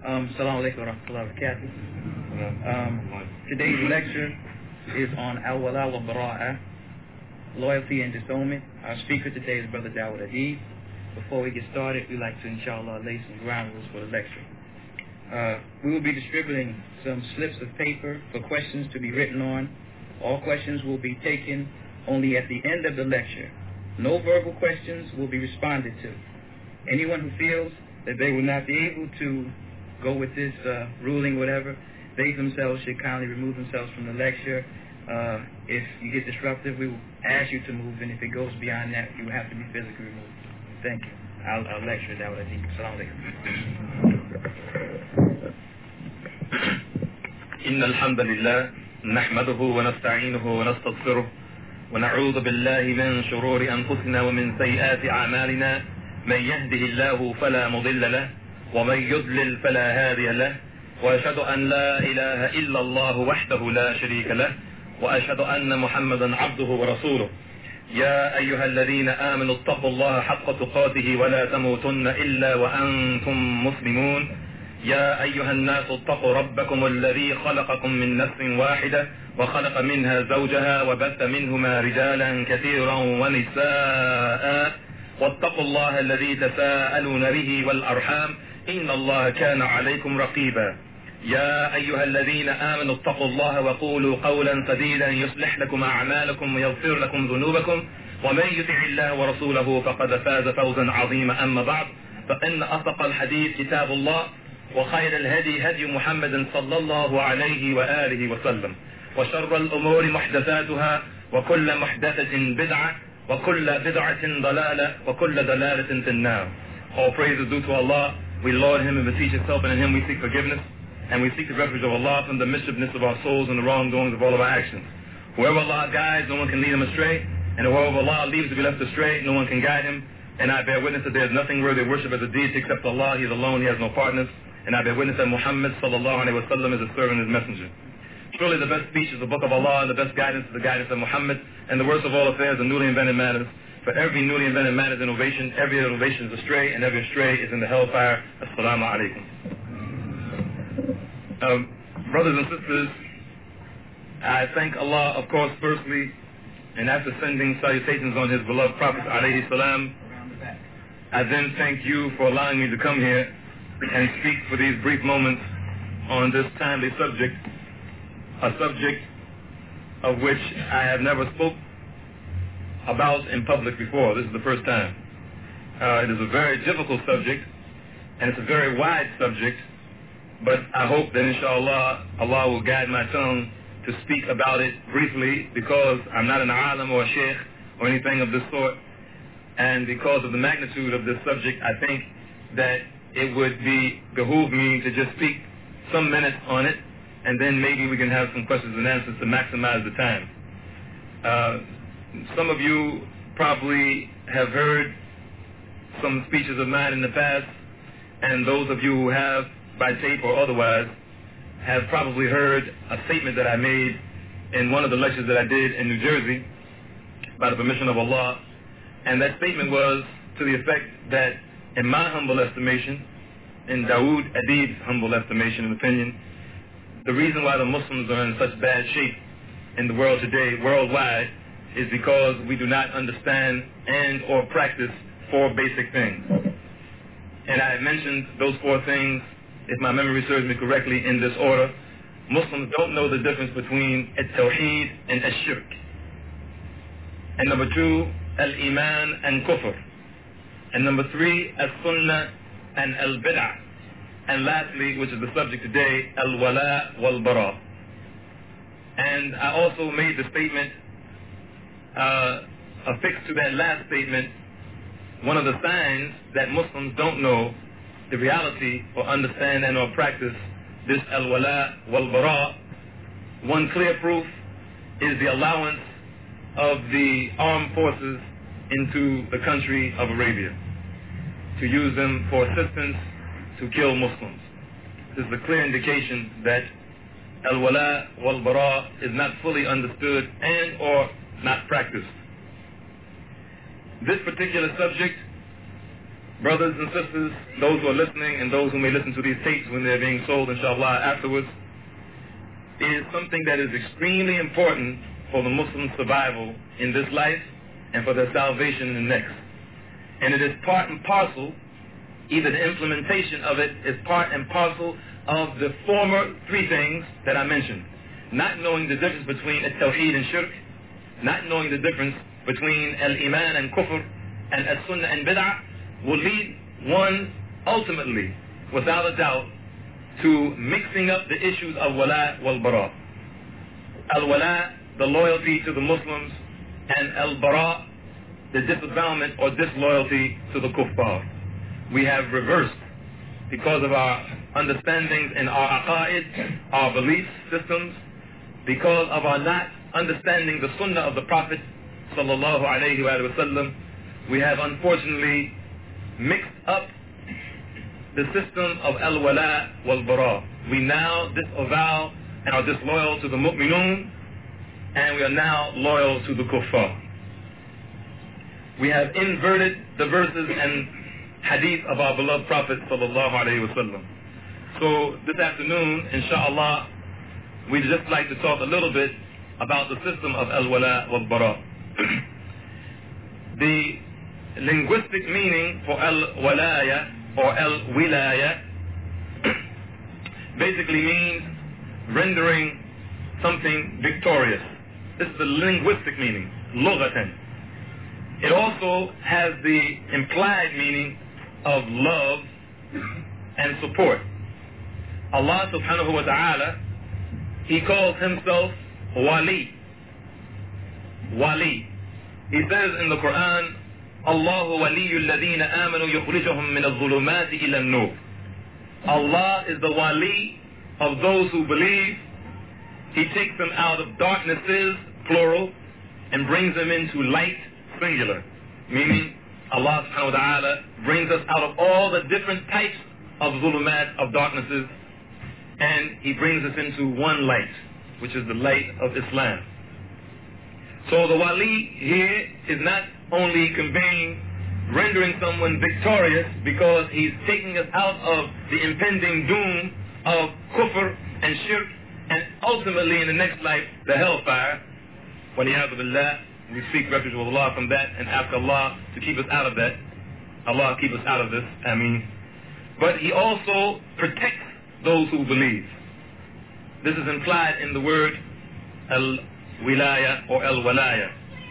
Assalamu alaikum wa rahmatullahi wa barakatuh. Today's lecture is on al-wala wa bara'a, loyalty and disownment. Our speaker today is Brother Dawud Adib. Before we get started, we'd like to, inshallah, lay some ground rules for the lecture. We will be distributing some slips of paper for questions to be written on. All questions will be taken only at the end of the lecture. No verbal questions will be responded to. Anyone who feels that they will not be able to go with this ruling, whatever, they themselves should kindly remove themselves from the lecture. If you get disruptive, we will ask you to move, and if it goes beyond that, you will have to be physically removed. Thank you. I'll lecture that what I think. Assalamu alaikum. إن الحمد لله نحمده ونستعينه ونستغفره ونعوذ بالله من شرور أنفسنا ومن سيئات أعمالنا من يهده الله فلا مضل له ومن يضلل فلا هادي له وأشهد أن لا إله إلا الله وحده لا شريك له وأشهد أن محمدا عبده ورسوله يا أيها الذين آمنوا اتقوا الله حق تقاته ولا تموتن إلا وأنتم مسلمون يا أيها الناس اتقوا ربكم الذي خلقكم من نفس واحدة وخلق منها زوجها وبث منهما رجالا كثيرا ونساء واتقوا الله الذي تساءلون به والأرحام إن الله كان عليكم رقيبا يا أيها الذين آمنوا اتقوا الله وقولوا قولا سديدا يصلح لكم أعمالكم ويغفر لكم ذنوبكم ومن يطع الله ورسوله فقد فاز فوزا عظيما أما بعد فإن أصدق الحديث كتاب الله وخير الهدي هدي محمد صلى الله عليه وآله وسلم وشر الأمور محدثاتها وكل محدثة بدعة وكل بدعة ضلالة وكل ضلالة في النار. All praise is due to Allah. We laud Him and beseech His help, and in Him we seek forgiveness, and we seek the refuge of Allah from the mischiefness of our souls and the wrongdoings of all of our actions. Whoever Allah guides, no one can lead him astray, and whoever Allah leaves to be left astray, no one can guide him. And I bear witness that there is nothing worthy of worship as a deity except Allah. He is alone, He has no partners. And I bear witness that Muhammad sallallahu alaihi wasallam is a servant and His messenger. Surely the best speech is the book of Allah, and the best guidance is the guidance of Muhammad, and the worst of all affairs are newly invented matters. For every newly invented matter is innovation, every innovation is astray, and every astray is in the hellfire. Assalamu alaikum. Brothers and sisters, I thank Allah, of course, firstly, and after sending salutations on His beloved Prophet alayhi salam, I then thank you for allowing me to come here and speak for these brief moments on this timely subject, a subject of which I have never spoke about in public before. This is the first time. It is a very difficult subject, and it's a very wide subject, but I hope that inshallah Allah will guide my tongue to speak about it briefly, because I'm not an alim or a sheikh or anything of this sort, and because of the magnitude of this subject, I think that it would behoove me to just speak some minutes on it, and then maybe we can have some questions and answers to maximize the time. Some of you probably have heard some speeches of mine in the past, and those of you who have, by tape or otherwise, have probably heard a statement that I made in one of the lectures that I did in New Jersey by the permission of Allah. And that statement was to the effect that, in my humble estimation, in Dawud Adib's humble estimation and opinion, the reason why the Muslims are in such bad shape in the world today, worldwide, is because we do not understand and or practice four basic things. And I mentioned those four things, if my memory serves me correctly, in this order. Muslims don't know the difference between al-tawheed and al-shirk. And number two, al-iman and kufr. And number three, al-sunnah and al-bid'ah. And lastly, which is the subject today, al-wala wal-bara. And I also made the statement, affixed to that last statement, one of the signs that Muslims don't know the reality or understand and or practice this al-wala wal-bara. One clear proof is the allowance of the armed forces into the country of Arabia to use them for assistance to kill Muslims. This is a clear indication that al-wala wal-bara is not fully understood and or not practiced. This particular subject Brothers and sisters, those who are listening and those who may listen to these tapes when they're being sold, inshallah, afterwards, is something that is extremely important for the Muslim survival in this life and for their salvation in the next. And it is part and parcel, either the implementation of it is part and parcel of the former three things that I mentioned. Not knowing the difference between al-tawheed and shirk, not knowing the difference between al-iman and kufr, and as-sunnah and bid'ah, will lead one ultimately, without a doubt, to mixing up the issues of wala wal bara. Al-wala, the loyalty to the Muslims, and al-bara, the disavowalment or disloyalty to the kuffar. We have reversed, because of our understandings in our aqaid, our belief systems, because of our not understanding the sunnah of the Prophet sallallahu alayhi wa sallam, we have unfortunately mixed up the system of al-wala wal-bara. We now disavow and are disloyal to the mu'minun, and we are now loyal to the kuffar. We have inverted the verses and hadith of our beloved Prophet sallallahu alayhi wa sallam. So this afternoon, inshallah, we'd just like to talk a little bit about the system of al-wala wal-bara. The linguistic meaning for al-walaya or al-wilaya basically means rendering something victorious. This is the linguistic meaning, lughatan. It also has the implied meaning of love and support. Allah subhanahu wa ta'ala, He calls Himself Wali. Wali. He says in the Quran, Allahu waliyyu alladhina amanu yukhrijuhum min adh-dhulumati ila an-nur. Allah is the wali of those who believe. He takes them out of darknesses, plural, and brings them into light, singular. Meaning, Allah subhanahu wa ta'ala brings us out of all the different types of dhulumat, of darknesses, and He brings us into one light, which is the light of Islam. So the wali here is not only conveying, rendering someone victorious, because he's taking us out of the impending doom of kufr and shirk, and ultimately in the next life, the hellfire. Waliyadu billah, we seek refuge with Allah from that and ask Allah to keep us out of that. Allah keep us out of this, Ameen. But He also protects those who believe. This is implied in the word al-wilaya or al-walaya.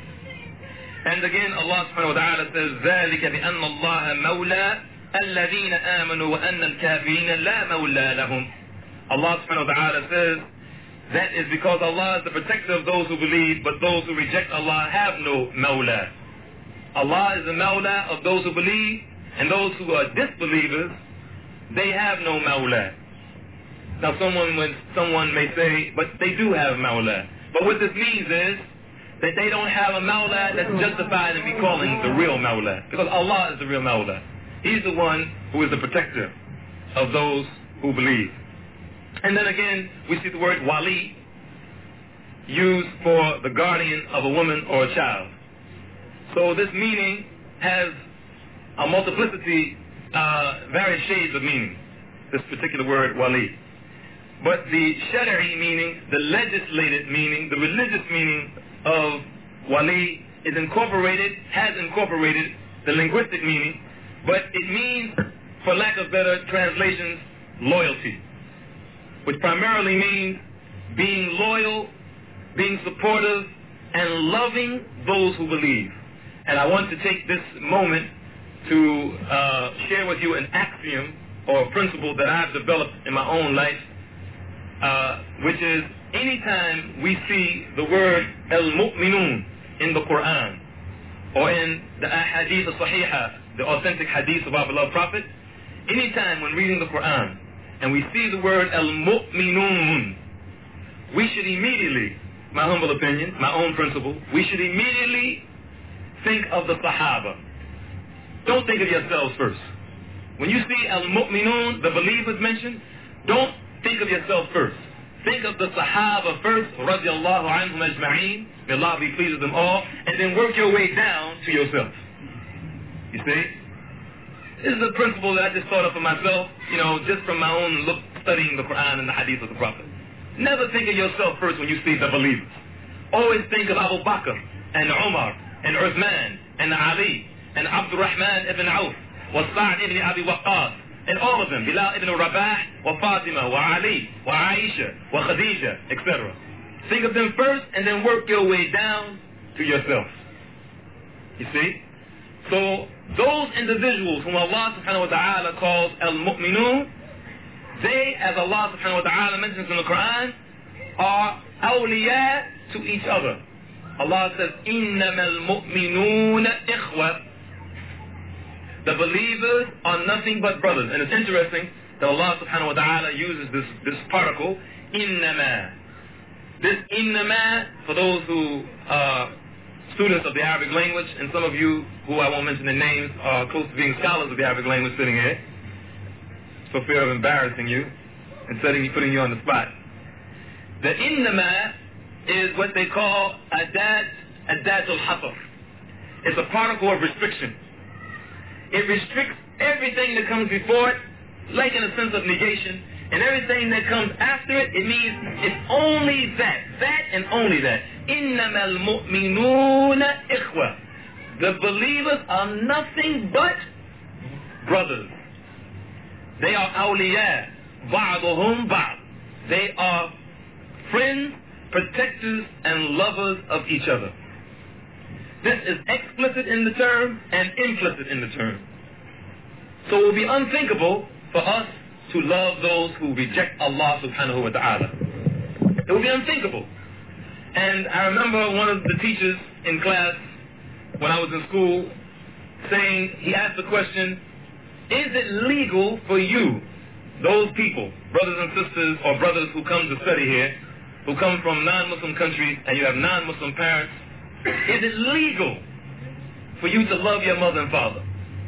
And again, Allah subhanahu wa ta'ala says, ذَلِكَ بِأَنَّ اللَّهَ مَوْلَى الَّذِينَ آمَنُوا وَأَنَّ الْكَافِرِينَ لَا مَوْلَى لَهُمْ. Allah subhanahu wa ta'ala says, that is because Allah is the protector of those who believe, but those who reject Allah have no mawla. Allah is the mawla of those who believe, and those who are disbelievers, they have no mawla. Now someone may say, but they do have mawla. But what this means is that they don't have a mawla that's justified in be calling the real mawla, because Allah is the real mawla. He's the one who is the protector of those who believe. And then again, we see the word wali used for the guardian of a woman or a child. So this meaning has a multiplicity, various shades of meaning, this particular word wali. But the shari'i meaning, the legislated meaning, the religious meaning of wali is incorporated, has incorporated the linguistic meaning, but it means, for lack of better translations, loyalty, which primarily means being loyal, being supportive, and loving those who believe. And I want to take this moment to share with you an axiom or a principle that I've developed in my own life, which is anytime we see the word al-mu'minun in the Quran or in the ahadith al-sahiha, the authentic hadith of our beloved Prophet, anytime when reading the Quran and we see the word al-mu'minun, we should immediately, my humble opinion, my own principle, we should immediately think of the Sahaba. Don't think of yourselves first. When you see al-mu'minun, the believers mentioned, don't think of yourself first. Think of the Sahaba first, radiallahu anhum ajma'een, may Allah be pleased with them all, and then work your way down to yourself. You see? This is a principle that I just thought of for myself, just from my own look, studying the Quran and the Hadith of the Prophet. Never think of yourself first when you see the believers. Always think of Abu Bakr and Umar and Uthman and Ali and Abdurrahman ibn Auf wa Sa'd ibn Abi Waqqas and all of them, Bilal ibn Rabah wa Fatima wa Ali wa Aisha wa Khadija, etc. Think of them first and then work your way down to yourself. You see? So those individuals whom Allah subhanahu wa ta'ala calls al-mu'minun, they, as Allah subhanahu wa ta'ala mentions in the Quran, are awliya to each other. Allah says, إِنَّمَا الْمُؤْمِنُونَ إِخْوَةً. The believers are nothing but brothers. And it's interesting that Allah subhanahu wa ta'ala uses this particle, إِنَّمَا. This إِنَّمَا, for those who are students of the Arabic language, and some of you who I won't mention their names are close to being scholars of the Arabic language sitting here, for fear of embarrassing you and putting you on the spot. The innama is what they call adat al-hasr. It's a particle of restriction. It restricts everything that comes before it, like in a sense of negation, and everything that comes after it, it means it's only that and only that. Innama al-mu'minuna ikhwa. The believers are nothing but brothers. They are awliya, ba'duhum ba'd. They are friends, protectors, and lovers of each other. This is explicit in the term and implicit in the term. So it will be unthinkable for us to love those who reject Allah subhanahu wa ta'ala. It will be unthinkable. And I remember one of the teachers in class when I was in school saying, he asked the question, is it legal for you, those people, brothers and sisters or brothers who come to study here, who come from non-Muslim countries and you have non-Muslim parents, is it legal for you to love your mother and father?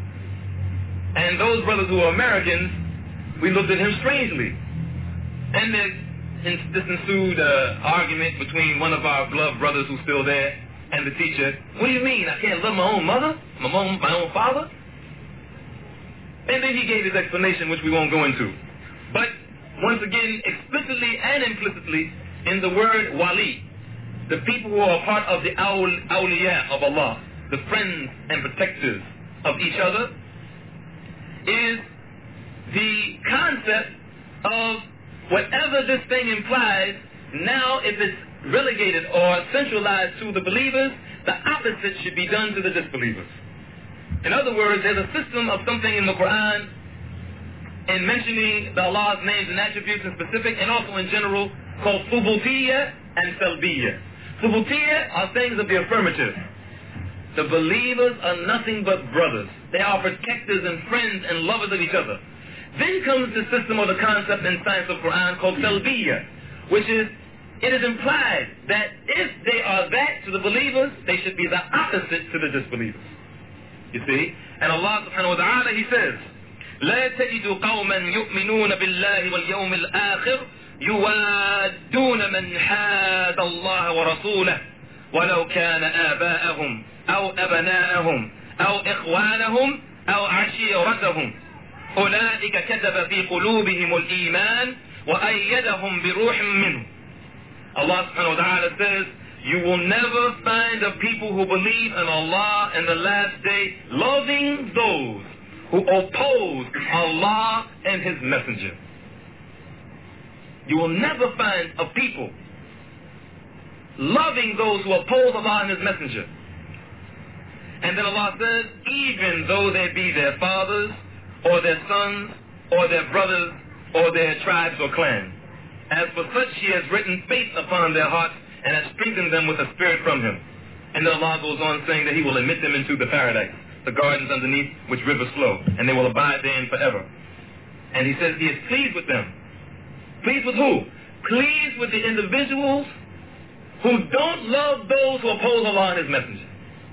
And those brothers who are Americans, we looked at him strangely. And this ensued an argument between one of our beloved brothers who's still there and the teacher. What do you mean? I can't love my own mother? My own father? And then he gave his explanation, which we won't go into. But once again, explicitly and implicitly, in the word wali, the people who are part of the awliya of Allah, the friends and protectors of each other, is the concept of whatever this thing implies. Now, if it's relegated or centralized to the believers, the opposite should be done to the disbelievers. In other words, there's a system of something in the Quran in mentioning the Allah's names and attributes in specific and also in general called thubutiyya and salbiyya. Thubutiyya are things of the affirmative. The believers are nothing but brothers. They are protectors and friends and lovers of each other. Then comes the system or the concept in science of Quran called salbiyya, which is, it is implied that if they are that to the believers, they should be the opposite to the disbelievers. You see? And Allah subhanahu wa ta'ala, He says, لا تجد قوما يؤمنون بالله واليوم الآخر يوادون من حاد الله ورسوله ولو كان آباءهم أو أبناءهم أو إخوانهم أو عشيرتهم أولئك كتب في قلوبهم الإيمان وأيدهم بروح منه. Allah subhanahu wa ta'ala says, you will never find a people who believe in Allah and the last day loving those who oppose Allah and His messenger. You will never find a people loving those who oppose Allah and His messenger. And then Allah says, even though they be their fathers or their sons or their brothers or their tribes or clans. As for such, He has written faith upon their hearts and has strengthened them with a spirit from Him. And then Allah goes on saying that He will admit them into the paradise, the gardens underneath which rivers flow, and they will abide therein forever. And He says He is pleased with them. Pleased with who? Pleased with the individuals who don't love those who oppose Allah and His messenger.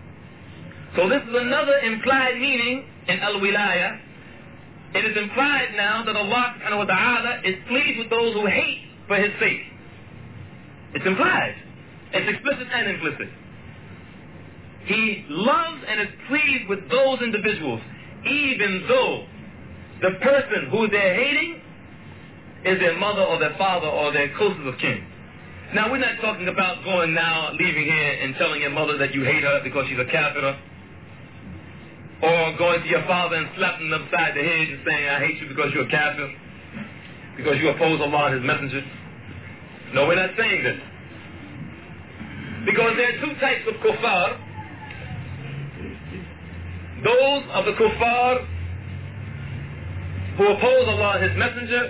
So this is another implied meaning in al-wilaya. It is implied now that Allah subhanahu wa ta'ala is pleased with those who hate for His sake. It's implied. It's explicit and implicit. He loves and is pleased with those individuals, even though the person who they're hating is their mother or their father or their closest of kin. Now, we're not talking about going now, leaving here and telling your mother that you hate her because she's a kafir, or going to your father and slapping him upside the head and saying, I hate you because you're a kafir, because you oppose Allah and His Messenger. No, we're not saying this. Because there are two types of kuffar. Those of the kuffar who oppose Allah and His Messenger,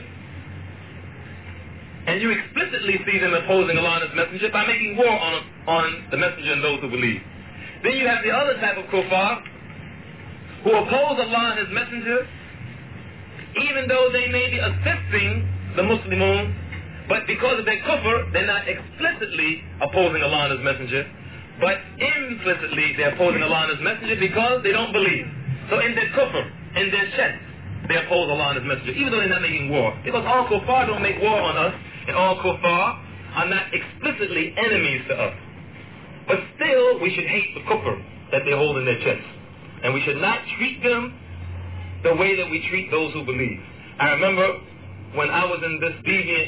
and you explicitly see them opposing Allah and His Messenger by making war on the Messenger and those who believe. Then you have the other type of kuffar who oppose Allah and His Messenger, even though they may be assisting the Muslimun, but because of their kufr, they're not explicitly opposing Allah and His Messenger, but implicitly they're opposing Allah and His Messenger because they don't believe. So in their kufr, in their chest, they oppose Allah and His Messenger, even though they're not making war. Because all kuffar don't make war on us, and all kuffar are not explicitly enemies to us. But still, we should hate the kufr that they hold in their chest. And we should not treat them the way that we treat those who believe. I remember when I was in this deviant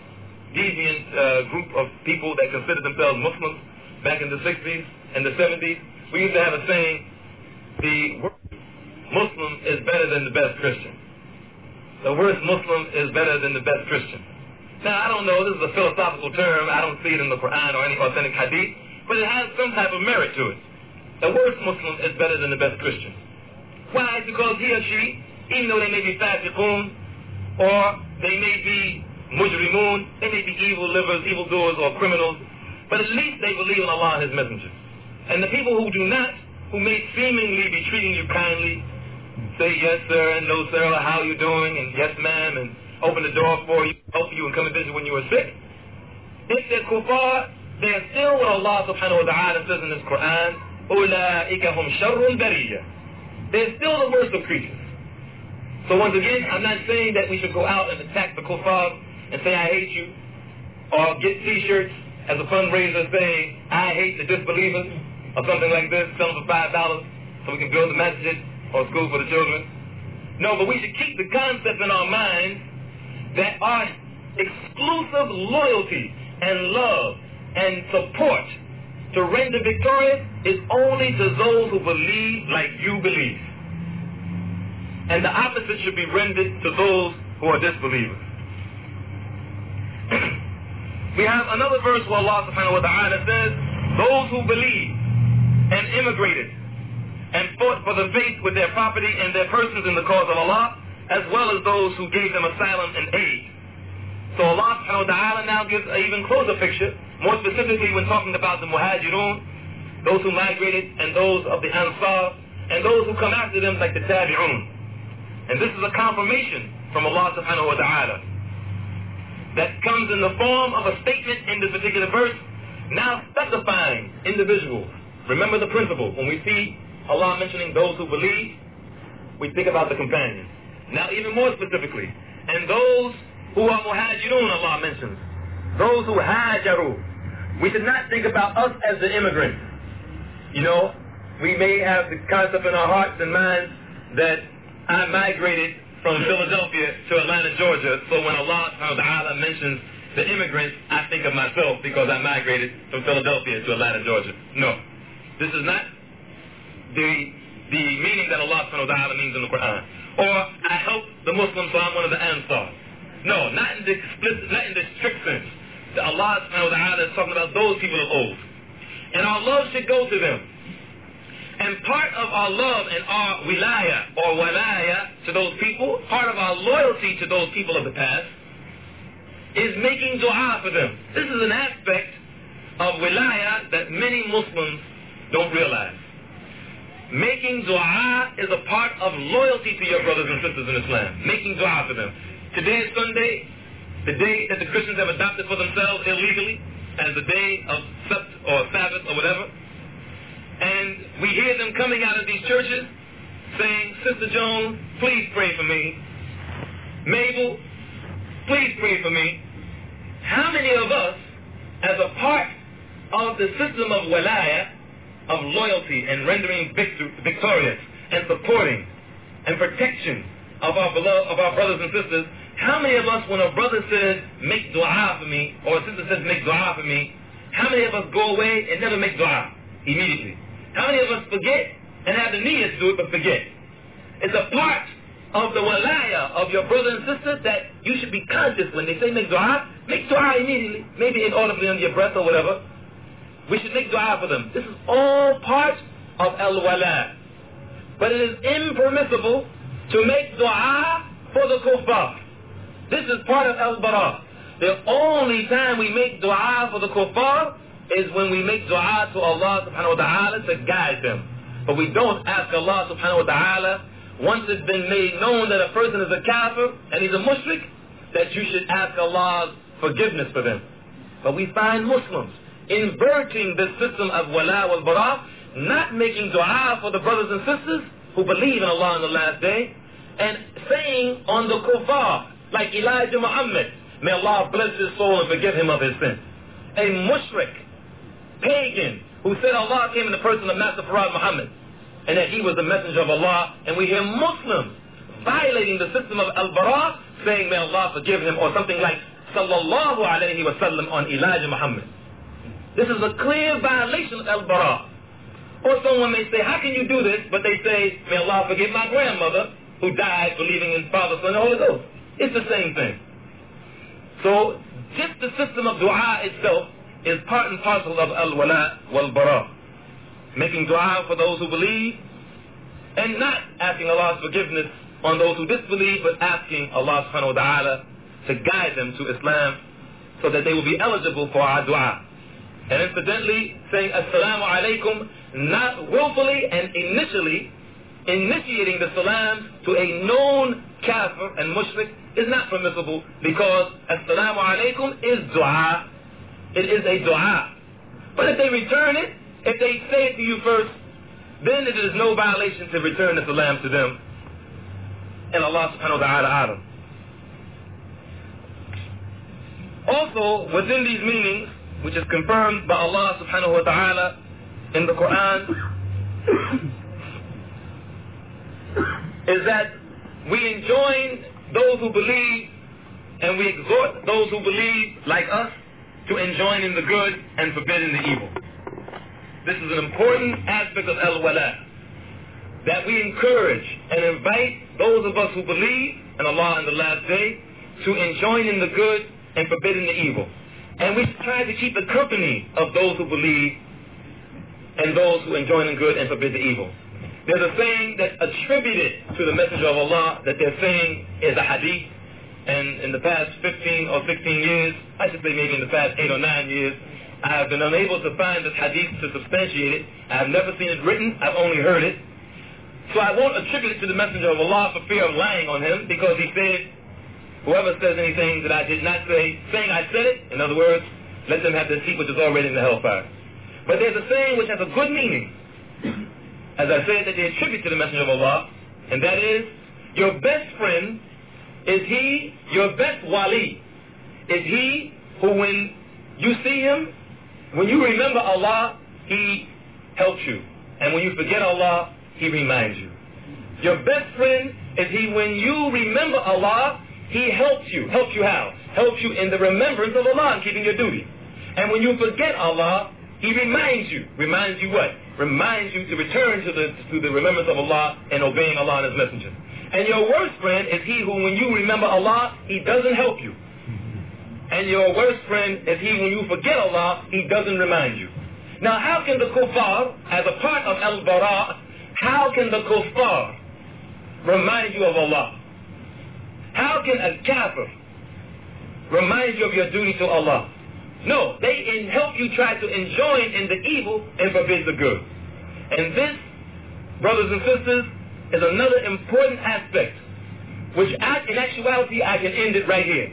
group of people that considered themselves Muslims back in the 60s and the 70s, we used to have a saying, the worst Muslim is better than the best Christian. The worst Muslim is better than the best Christian. Now, I don't know, this is a philosophical term, I don't see it in the Quran or any authentic hadith, but it has some type of merit to it. The worst Muslim is better than the best Christian. Why? Because he or she, even though they may be fasiqun, or they may be mujrimun, they may be evil livers, evildoers, or criminals, but at least they believe in Allah and His Messenger. And the people who do not, who may seemingly be treating you kindly, say yes sir and no sir, or how you doing, and yes ma'am, and open the door for you, help you, and come and visit when you were sick, if they're kuffar, they're still what Allah subhanahu wa ta'ala says in His Quran, أُولَٰئِكَ هُمْ شَرُّ الْبَرِيَّةِ. They're still the worst of creatures. So once again, I'm not saying that we should go out and attack the kuffar and say, I hate you, or get t-shirts as a fundraiser saying, I hate the disbelievers, or something like this, sell them for $5 so we can build a masjid or school for the children. No, but we should keep the concept in our minds that our exclusive loyalty and love and support to render victorious is only to those who believe like you believe. And the opposite should be rendered to those who are disbelievers. We have another verse where Allah subhanahu wa ta'ala says, those who believe and immigrated and fought for the faith with their property and their persons in the cause of Allah, as well as those who gave them asylum and aid. So Allah subhanahu wa ta'ala now gives an even closer picture, more specifically when talking about the muhajirun, those who migrated, and those of the ansar, and those who come after them like the tabi'un. And this is a confirmation from Allah subhanahu wa ta'ala that comes in the form of a statement in this particular verse, now specifying individuals. Remember the principle. When we see Allah mentioning those who believe, we think about the companions. Now even more specifically, and those who are muhajirun, Allah mentions, those who hajaru. We should not think about us as the immigrants. You know, we may have the concept in our hearts and minds that I migrated from Philadelphia to Atlanta, Georgia, so when Allah subhanahu wa ta'ala mentions the immigrants, I think of myself because I migrated from Philadelphia to Atlanta, Georgia. No. This is not the meaning that Allah subhanahu wa ta'ala means in the Quran. Or I help the Muslims, so I'm one of the Ansar. No, not in the strict sense. That Allah subhanahu wa ta'ala is talking about those people of old. And our love should go to them. And part of our love and our wilaya or walaya to those people, part of our loyalty to those people of the past, is making dua for them. This is an aspect of wilaya that many Muslims don't realize. Making dua is a part of loyalty to your brothers and sisters in Islam. Making dua for them. Today is Sunday, the day that the Christians have adopted for themselves illegally as the day of Sept or Sabbath or whatever. And we hear them coming out of these churches saying, Sister Jones, please pray for me. Mabel, please pray for me. How many of us, as a part of the system of walaya, of loyalty and rendering victorious and supporting and protection of our brothers and sisters, how many of us, when a brother says, make dua for me, or a sister says, make dua for me, how many of us go away and never make dua immediately? How many of us forget and have the need to do it but forget? It's a part of the walaya of your brother and sister that you should be conscious when they say make dua immediately, maybe inaudibly under your breath or whatever. We should make dua for them. This is all part of al-wala. But it is impermissible to make dua for the kuffar. This is part of al-bara. The only time we make dua for the kuffar is when we make dua to Allah subhanahu wa ta'ala to guide them. But we don't ask Allah subhanahu wa ta'ala, once it's been made known that a person is a kafir and he's a mushrik, that you should ask Allah's forgiveness for them. But we find Muslims inverting this system of wala wal bara, not making dua for the brothers and sisters who believe in Allah on the last day, and saying on the kuffar, like Elijah Muhammad, may Allah bless his soul and forgive him of his sins. A mushrik, pagan, who said Allah came in the person of Master Farad Muhammad, and that he was the messenger of Allah, and we hear Muslims violating the system of al-bara, saying may Allah forgive him, or something like sallallahu alayhi wa sallam on Elijah Muhammad. This is a clear violation of al-bara. Or someone may say, how can you do this? But they say, may Allah forgive my grandmother who died believing in Father, Son, and Holy Ghost. It's the same thing. So just the system of dua itself is part and parcel of al-wala wal-bara. Making dua for those who believe, and not asking Allah's forgiveness on those who disbelieve, but asking Allah subhanahu wa ta'ala to guide them to Islam so that they will be eligible for our dua. And incidentally, saying assalamu alaikum, not willfully and initially initiating the salam to a known kafir and mushrik is not permissible, because assalamu alaikum is dua. It is a dua. But if they return it, if they say it to you first, then it is no violation to return the salam to them. And Allah subhanahu wa ta'ala alam. Also, within these meanings, which is confirmed by Allah subhanahu wa ta'ala in the Quran, is that we enjoin those who believe and we exhort those who believe like us to enjoin in the good and forbid in the evil. This is an important aspect of al-wala, that we encourage and invite those of us who believe in Allah in the last day to enjoin in the good and forbid in the evil. And we try to keep the company of those who believe and those who enjoin in good and forbid the evil. There's a saying that's attributed to the Messenger of Allah that they're saying is a hadith, and in the past 15 or 16 years, I should say maybe in the past 8 or 9 years, I have been unable to find this hadith to substantiate it. I have never seen it written, I've only heard it. So I won't attribute it to the Messenger of Allah for fear of lying on him, because he said, whoever says anything that I did not say, saying I said it, in other words, let them have their seat which is already in the hellfire. But there's a saying which has a good meaning, as I said, that they attribute to the Messenger of Allah, and that is, your best friend is he, your best wali is he who, when you see him, when you remember Allah, he helps you. And when you forget Allah, he reminds you. Your best friend is he when you remember Allah, he helps you. Helps you how? Helps you in the remembrance of Allah and keeping your duty. And when you forget Allah, he reminds you. Reminds you what? Reminds you to return to the remembrance of Allah and obeying Allah and His Messenger. And your worst friend is he who, when you remember Allah, he doesn't help you. And your worst friend is he when you forget Allah, he doesn't remind you. Now, how can the kuffar, as a part of al-bara, how can the kuffar remind you of Allah? How can a kafir remind you of your duty to Allah? No, they help you try to enjoin in the evil and forbid the good. And this, brothers and sisters, is another important aspect, which in actuality I can end it right here.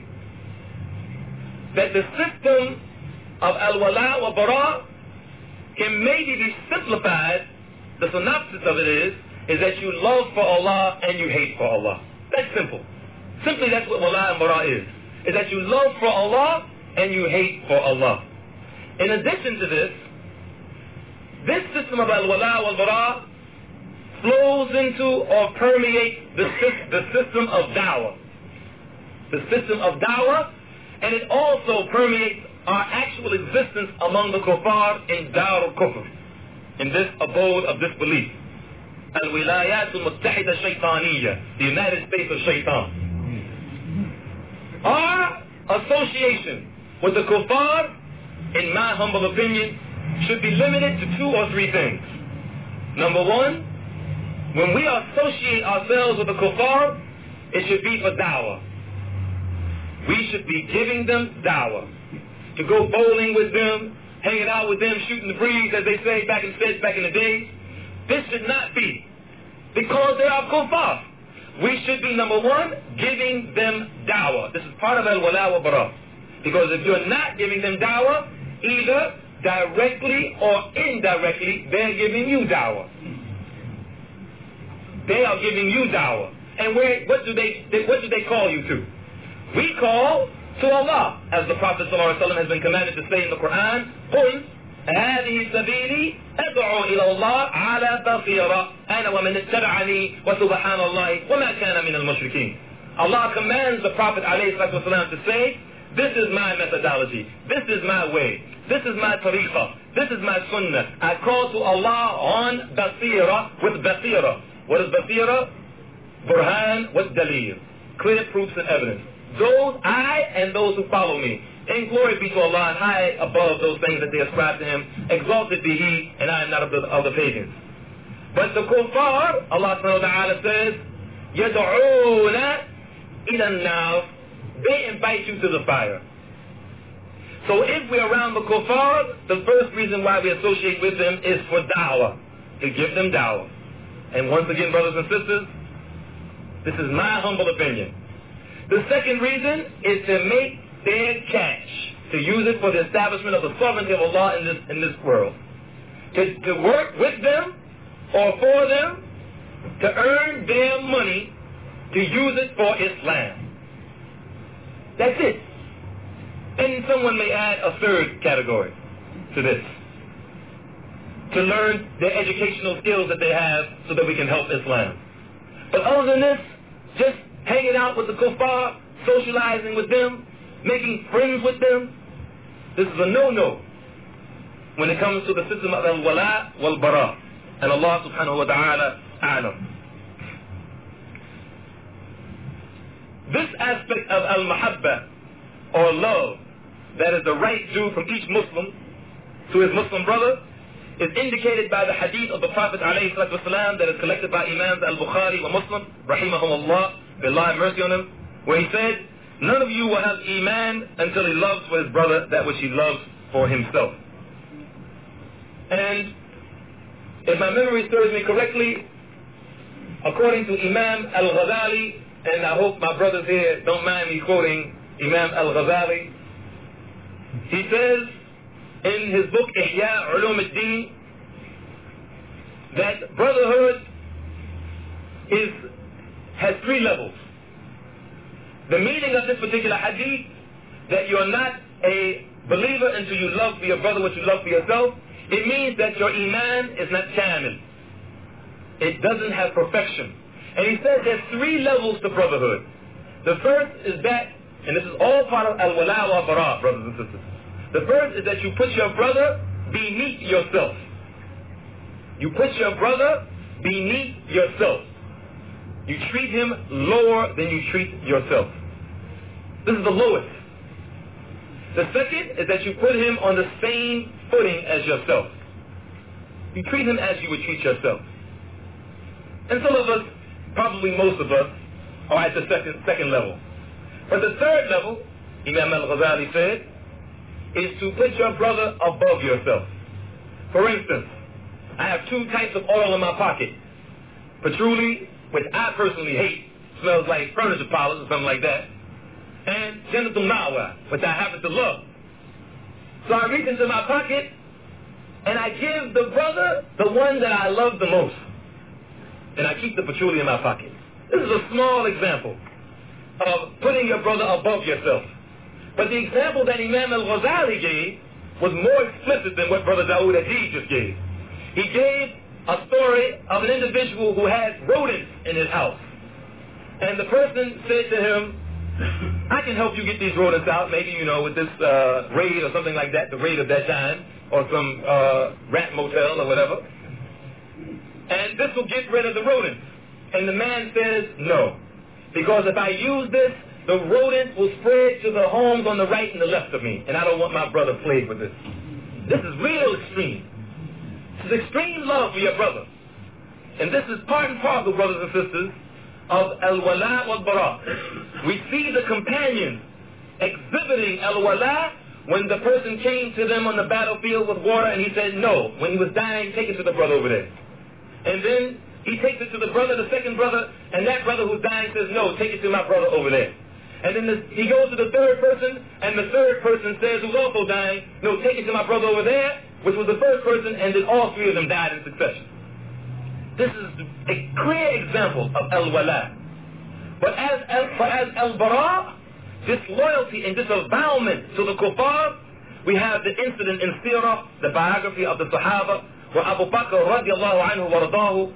That the system of al-wala wa bara can maybe be simplified. The synopsis of it is that you love for Allah and you hate for Allah. That's simple. Simply that's what wala and bara is that you love for Allah and you hate for Allah. In addition to this system of al-wala wal-bara flows into or permeates the system of da'wah. The system of da'wah, and it also permeates our actual existence among the kuffar in Dar al-Kufr, in this abode of disbelief. Al-Wilayat al-Muttahida Shaytaniyya, the United States of Shaitan. Our association with the kuffar, in my humble opinion, should be limited to 2 or 3 things. Number 1, when we associate ourselves with the kuffar, it should be for da'wah. We should be giving them da'wah. To go bowling with them, hanging out with them, shooting the breeze, as they say back in the days. This should not be, because they are kuffar. We should be, number 1, giving them da'wah. This is part of al-wala wa bara. Because if you're not giving them da'wah, either directly or indirectly, they're giving you da'wah. They are giving you da'wah. And what do they call you to? We call to Allah, as the Prophet ﷺ has been commanded to say in the Quran, قُلْ هذه سبيلي أدعو إلى الله على بصيرة أنا ومن اتبعني وسبحان الله وما كان من المشركين. Allah commands the Prophet ﷺ to say, this is my methodology, this is my way, this is my tariqah, this is my sunnah. I call to Allah on basira, with basira. What is basira? Burhan with dalil, clear proofs and evidence. Those I and those who follow me. And glory be to Allah, and high above those things that they ascribe to Him. Exalted be He, and I am not of the pagans. But the kuffar, Allah subhanahu wa ta'ala says, يَدْعُونَ إِلَى النَّارِ. They invite you to the fire. So if we're around the kuffar, the first reason why we associate with them is for da'wah, to give them da'wah. And once again, brothers and sisters, this is my humble opinion. The second reason is to make their cash, to use it for the establishment of the sovereignty of Allah in this world. To work with them or for them, to earn their money, to use it for Islam. That's it. And someone may add a third category to this. To learn the educational skills that they have so that we can help Islam. But other than this, just hanging out with the kuffar, socializing with them, making friends with them, this is a no-no when it comes to the system of al-wala wal-bara. And Allah subhanahu wa ta'ala a'lam. This aspect of al-mahabba, or love, that is the right due from each Muslim to his Muslim brother, is indicated by the hadith of the Prophet ﷺ that is collected by Imams al-Bukhari wa Muslim, rahimahumullah, may Allah have mercy on him, where he said, none of you will have iman until he loves for his brother that which he loves for himself. And if my memory serves me correctly, according to Imam al-Ghazali, and I hope my brothers here don't mind me quoting Imam al-Ghazali, he says in his book Ihya Ulum al-Din that brotherhood has 3 levels. The meaning of this particular hadith, that you are not a believer until you love for your brother what you love for yourself, it means that your iman is not kamil. It doesn't have perfection. And he says there's 3 levels to brotherhood. The first is that, and this is all part of al-wala wa bara, brothers and sisters. The first is that you put your brother beneath yourself. You put your brother beneath yourself. You treat him lower than you treat yourself. This is the lowest. The second is that you put him on the same footing as yourself. You treat him as you would treat yourself. And some of us, probably most of us, are at the second level. But the third level, Imam al-Ghazali said, is to put your brother above yourself. For instance, I have 2 types of oil in my pocket. Patchouli, which I personally hate, smells like furniture polish or something like that, and Jannatul Ma'wa, which I happen to love. So I reach into my pocket, and I give the brother the one that I love the most. And I keep the patchouli in my pocket. This is a small example of putting your brother above yourself. But the example that Imam al-Ghazali gave was more explicit than what Brother Dawood Adib just gave. He gave a story of an individual who had rodents in his house. And the person said to him, I can help you get these rodents out, maybe, with this raid or something like that, the raid of that time, or some rat motel or whatever. And this will get rid of the rodents. And the man says, no. Because if I use this, the rodents will spread to the homes on the right and the left of me. And I don't want my brother plagued with this. This is real extreme. This is extreme love for your brother. And this is part and parcel, brothers and sisters, of al-wala wal-bara. We see the companions exhibiting al-wala when the person came to them on the battlefield with water and he said no. When he was dying, take it to the brother over there. And then he takes it to the brother, the second brother, and that brother who's dying says no, take it to my brother over there. And then he goes to the third person, and the third person says, who's also dying, no, take it to my brother over there, which was the first person, and then all three of them died in succession. This is a clear example of al-wala. But as al-bara, disloyalty and disavowalment to the kuffar, we have the incident in Sirah, the biography of the Sahaba, where Abu Bakr radiallahu anhu waradahu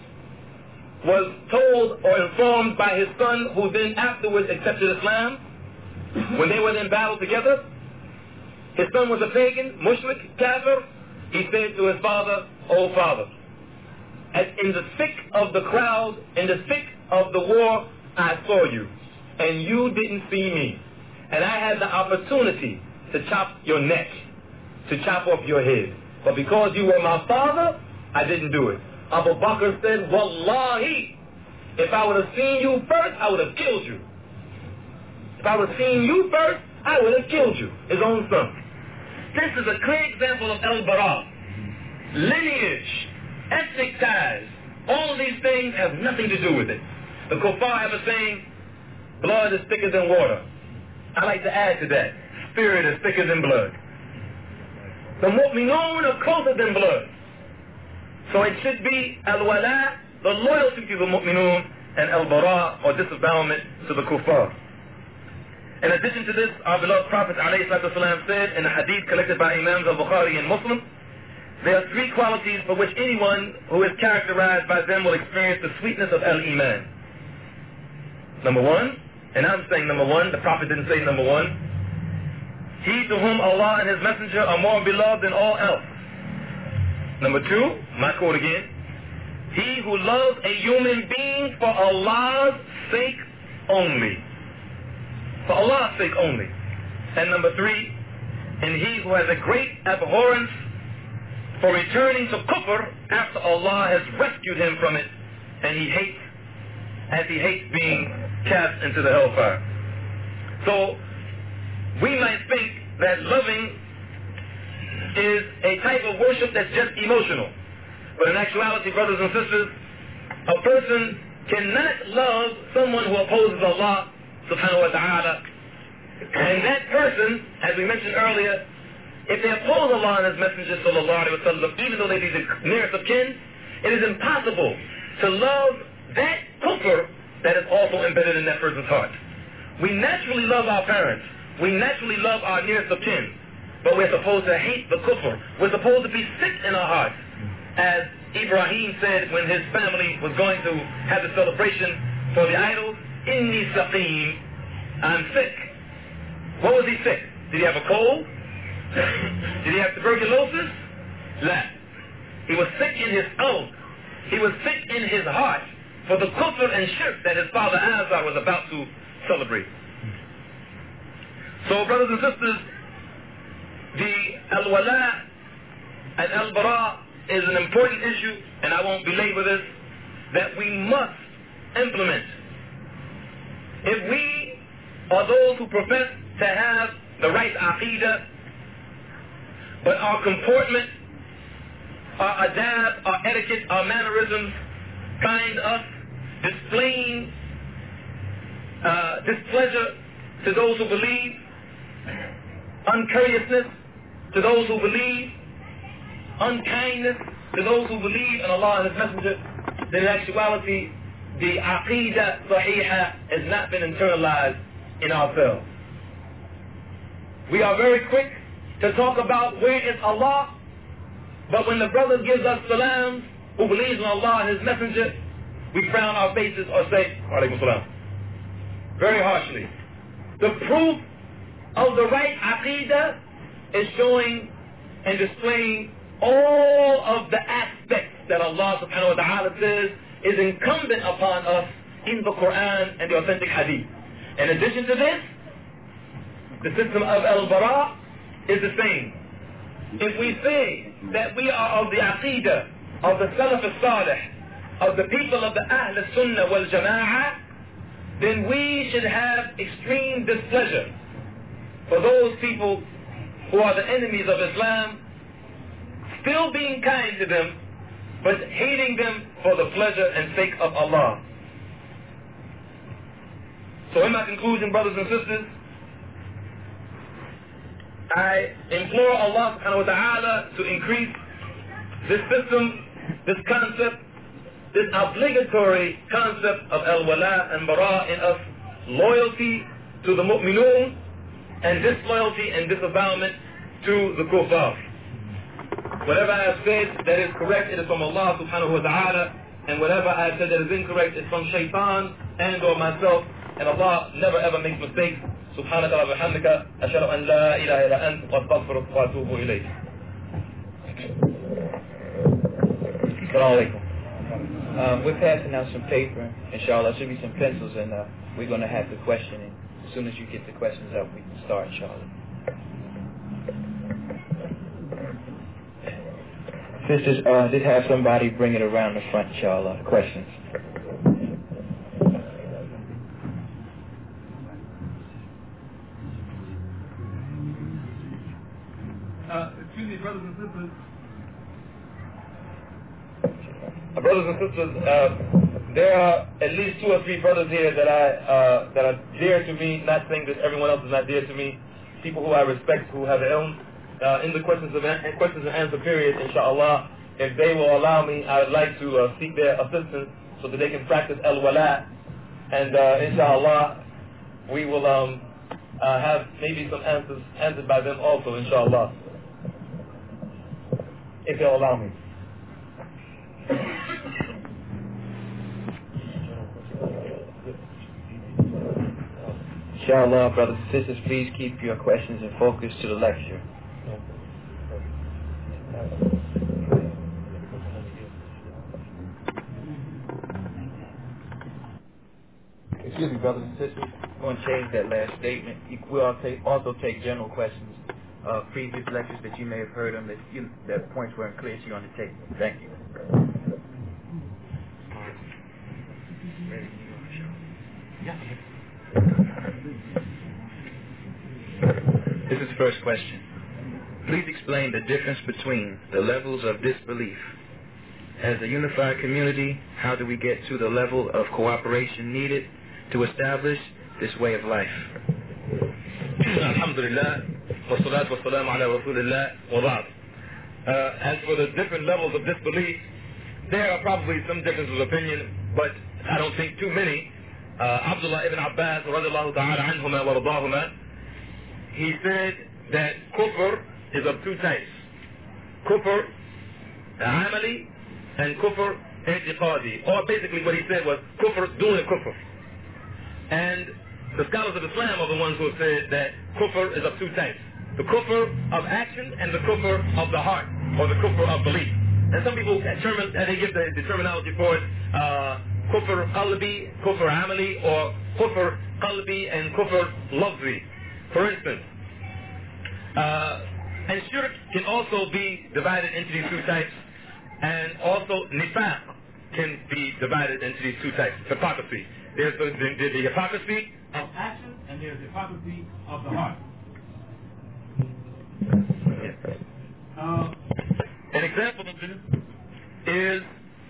was told or informed by his son, who then afterwards accepted Islam, when they were in battle together. His son was a pagan, mushrik, kafir. He said to his father, "Oh father, in the thick of the crowd, in the thick of the war, I saw you, and you didn't see me. And I had the opportunity to chop your neck, to chop off your head. But because you were my father, I didn't do it." Abu Bakr said, "Wallahi, if I would have seen you first, I would have killed you. If I would have seen you first, I would have killed you." His own son. This is a clear example of al-bara. Lineage, ethnic ties, all of these things have nothing to do with it. The kuffar have a saying, blood is thicker than water. I like to add to that, spirit is thicker than blood. The mu'minun are closer than blood. So it should be al-wala, the loyalty to the mu'minun, and al-bara, or disavowalment to the kuffar. In addition to this, our beloved Prophet ﷺ said in a hadith collected by Imams al-Bukhari and Muslim, there are three qualities for which anyone who is characterized by them will experience the sweetness of al-iman. Number one, and I'm saying number one, the Prophet didn't say number one, he to whom Allah and His Messenger are more beloved than all else. Number two, my quote again, he who loves a human being for Allah's sake only. For Allah's sake only. And number three, and he who has a great abhorrence for returning to kufr after Allah has rescued him from it, and he hates, as he hates being cast into the hellfire. So, we might think that loving is a type of worship that's just emotional. But in actuality, brothers and sisters, a person cannot love someone who opposes Allah subhanahu wa ta'ala. And that person, as we mentioned earlier, if they oppose Allah and His Messenger sallallahu alayhi wa sallam, even though they be the nearest of kin, it is impossible to love that kufr that is also embedded in that person's heart. We naturally love our parents. We naturally love our nearest of kin. But we're supposed to hate the kufr. We're supposed to be sick in our hearts. As Ibrahim said when his family was going to have the celebration for the idols, Inni saqim, I'm sick. What was he sick? Did he have a cold? Did he have tuberculosis? La. He was sick in his own. He was sick in his heart for the kufr and shirk that his father Azar was about to celebrate. So, brothers and sisters, the al-wala and al-bara is an important issue, and I won't belabor this, that we must implement. If we are those who profess to have the right aqidah, but our comportment, our adab, our etiquette, our mannerisms find us displaying displeasure to those who believe, uncourteousness to those who believe, unkindness to those who believe in Allah and His Messenger, then in actuality, the aqidah sahiha has not been internalized in ourselves. We are very quick to talk about where is Allah, but when the brother gives us salams, who believes in Allah and His Messenger, we frown our faces or say, Alaikum Salam, very harshly. The proof of the right Aqidah is showing and displaying all of the aspects that Allah subhanahu wa ta'ala says is incumbent upon us in the Quran and the authentic Hadith. In addition to this, the system of al-Bara is the same. If we say that we are of the Aqidah of the Salaf al-Salih, of the people of the Ahl al-Sunnah wal-Jama'ah, then we should have extreme displeasure for those people who are the enemies of Islam, still being kind to them, but hating them for the pleasure and sake of Allah. So in my conclusion, brothers and sisters, I implore Allah subhanahu wa ta'ala to increase this system, this concept, this obligatory concept of al-wala and bara in us, loyalty to the mu'minun and disloyalty and disavowment to the kuffar. Whatever I have said that is correct, it is from Allah subhanahu wa ta'ala, and whatever I have said that is incorrect is from shaitan and or myself, and Allah never ever makes mistakes. سبحانك اللهم وبحمدك أشهد أن لا إله إلا أنت وأستغفرك وأتوب إليك. Assalamu alaikum. We're passing out some paper, inshallah. There should be some pencils, and we're going to have the questioning. As soon as you get the questions up, we can start, inshallah. Sisters, just have somebody bring it around the front, inshallah. Questions. Excuse me, brothers and sisters. Brothers and sisters, there are at least 2 or 3 brothers here that are dear to me. Not saying that everyone else is not dear to me. People who I respect, who have their own. In the questions and answer period, inshallah, if they will allow me, I would like to seek their assistance so that they can practice al-wala, and inshallah, we will have maybe some answers answered by them also, inshallah, if they'll allow me. Inshallah, brothers and sisters, please keep your questions and focus to the lecture. Excuse me, brothers and sisters, I'm going to change that last statement. We'll also take general questions of previous lectures that you may have heard on that points weren't clear to you on the tape. Thank you. This is the first question. Please explain the difference between the levels of disbelief. As a unified community, how do we get to the level of cooperation needed to establish this way of life? Alhamdulillah, wassalatu wassalamu ala rasulillah wa ba'd. As for the different levels of disbelief, there are probably some differences of opinion, but I don't think too many. Abdullah ibn Abbas radiallahu ta'ala anhuma wa radahuma, he said that kufr is of 2 types. Kufr amali and kufr i'tiqadi. Or basically what he said was kufr dun kufr. And the scholars of Islam are the ones who have said that kufr is of 2 types. The kufr of action and the kufr of the heart, or the kufr of belief. And some people they give the terminology for it, kufr qalbi, kufr amali, or kufr qalbi and kufr lafzi. For instance, and shirk can also be divided into these 2 types, and also nifaq can be divided into these 2 types. Hypocrisy. There's the hypocrisy of action, and there's the hypocrisy of the heart. An example of this is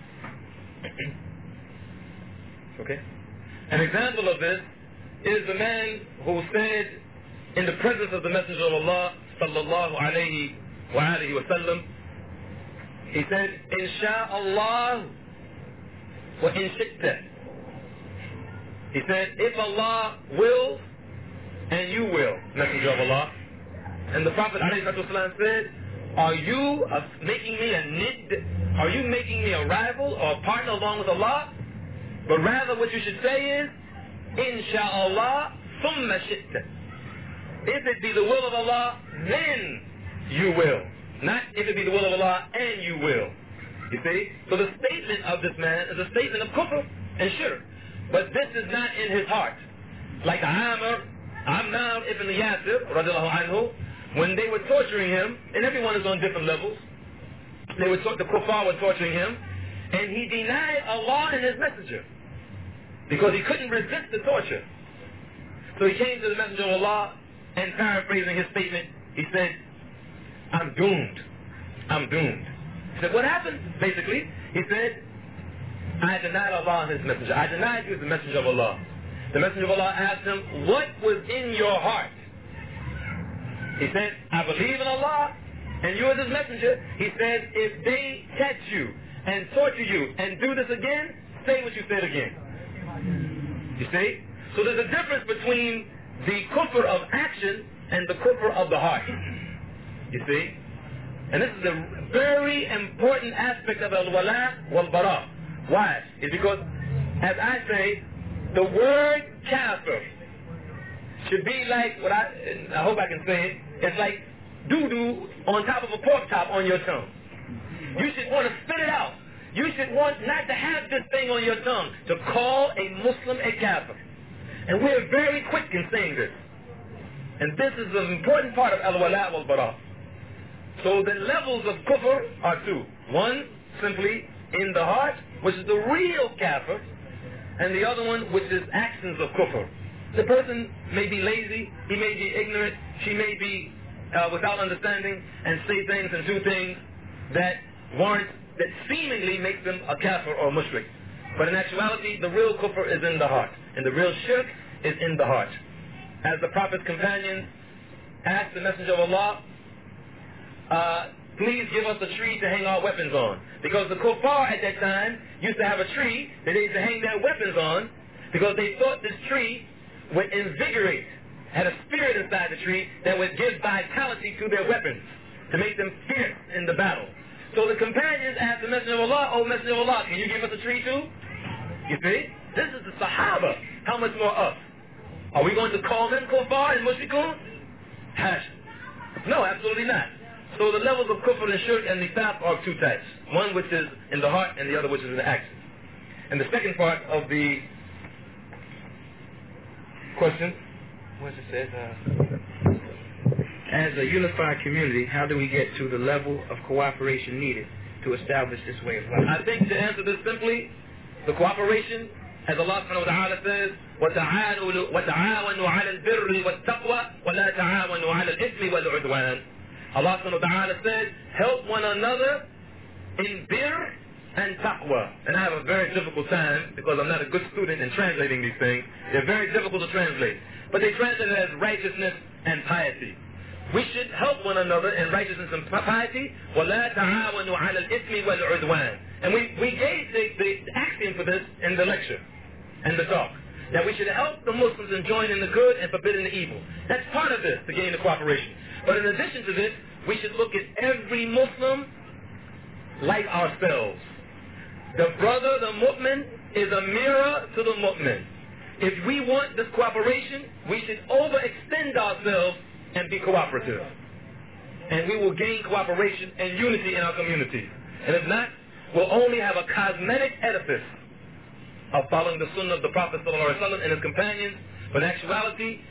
okay. An example of this is the man who said in the presence of the Messenger of Allah sallallahu alayhi wa alihi wa sallam, he said, Insha'Allah wa in shi'ta. He said, if Allah wills and you will, Messenger of Allah. And the Prophet ﷺ said, are you making me a nid? Are you making me a rival or a partner along with Allah? But rather what you should say is, Insha'Allah, thumma shi'ta. If it be the will of Allah, then you will. Not if it be the will of Allah and you will. You see? So the statement of this man is a statement of kufr and shirk. But this is not in his heart. Like Ammar ibn Yasir, radiallahu anhu, when they were torturing him, and everyone is on different levels, the kuffar were torturing him, and he denied Allah and his messenger because he couldn't resist the torture. So he came to the messenger of Allah, and paraphrasing his statement, he said, I'm doomed. I'm doomed. He said, what happened? Basically, he said, I denied Allah and his messenger. I denied you as the messenger of Allah. The messenger of Allah asked him, what was in your heart? He said, I believe in Allah and you as his messenger. He said, if they catch you and torture you and do this again, say what you said again. You see? So there's a difference between the kufr of action and the kufr of the heart. You see? And this is a very important aspect of al-wala wal-bara. Why? It's because, as I say, the word kafir should be like what I hope I can say it. It's like doo-doo on top of a pork chop on your tongue. You should want to spit it out. You should want not to have this thing on your tongue, to call a Muslim a kafir. And we're very quick in saying this. And this is an important part of al-wala wal-bara. So the levels of kufr are two. One, simply in the heart, which is the real kafir, and the other one, which is actions of kufr. The person may be lazy, he may be ignorant, she may be without understanding, and say things and do things that seemingly make them a kafir or a mushrik. But in actuality, the real kufr is in the heart, and the real shirk is in the heart. As the Prophet's companions asked the Messenger of Allah, please give us a tree to hang our weapons on. Because the kuffar at that time used to have a tree that they used to hang their weapons on, because they thought this tree would invigorate, had a spirit inside the tree that would give vitality to their weapons, to make them fierce in the battle. So the companions asked the Messenger of Allah, oh Messenger of Allah, can you give us a tree too? You see? This is the Sahaba. How much more us? Are we going to call them kuffar and mushrikun? Hash. No, absolutely not. So the levels of kufr and shirk and nifaq are two types. One which is in the heart and the other which is in the action. And the second part of the question, what it says, as a unified community, how do we get to the level of cooperation needed to establish this way of life? I think to answer this simply, the cooperation, as Allah subhanahu wa ta'ala says, وَتَعَاوَنُوا عَلَى الْبِرِّ وَالتَّقْوَى وَلَا تَعَاوَنُوا عَلَى الْإِثْمِ وَالْعُدْوَانِ. Allah subhanahu wa ta'ala says, help one another in bir and taqwa. And I have a very difficult time because I'm not a good student in translating these things. They're very difficult to translate. But they translate it as righteousness and piety. We should help one another in righteousness and piety. وَلَا تَعَاوَنُوا عَلَى الْإِثْمِ وَالْعُدْوَانِ. And we gave the axiom for this in the lecture and the talk. That we should help the Muslims in joining the good and forbidding the evil. That's part of this, to gain the cooperation. But in addition to this, we should look at every Muslim like ourselves. The brother, the mu'min, is a mirror to the mu'min. If we want this cooperation, we should overextend ourselves and be cooperative. And we will gain cooperation and unity in our community. And if not, we'll only have a cosmetic edifice of following the sunnah of the Prophet ﷺ and his companions. But in actuality,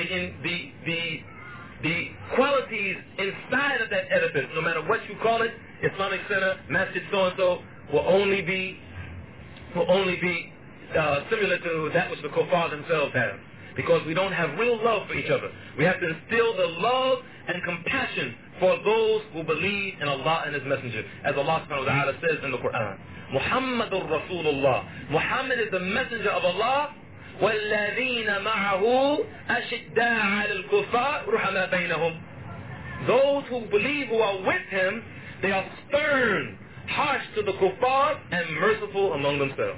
the qualities inside of that edifice, no matter what you call it, Islamic Center, Masjid so-and-so, will only be similar to that which the kuffar themselves have. Because we don't have real love for each other. We have to instill the love and compassion for those who believe in Allah and His Messenger. As Allah subhanahu wa ta'ala says in the Quran, Muhammadur Rasulullah. Muhammad is the messenger of Allah. وَالَّذِينَ مَعَهُ أَشِدَّاءَ عَلَى الْكُفَّارِ رُحَمَاء بَيْنَهُمْ. Those who believe, who are with him, they are stern, harsh to the kuffar, and merciful among themselves.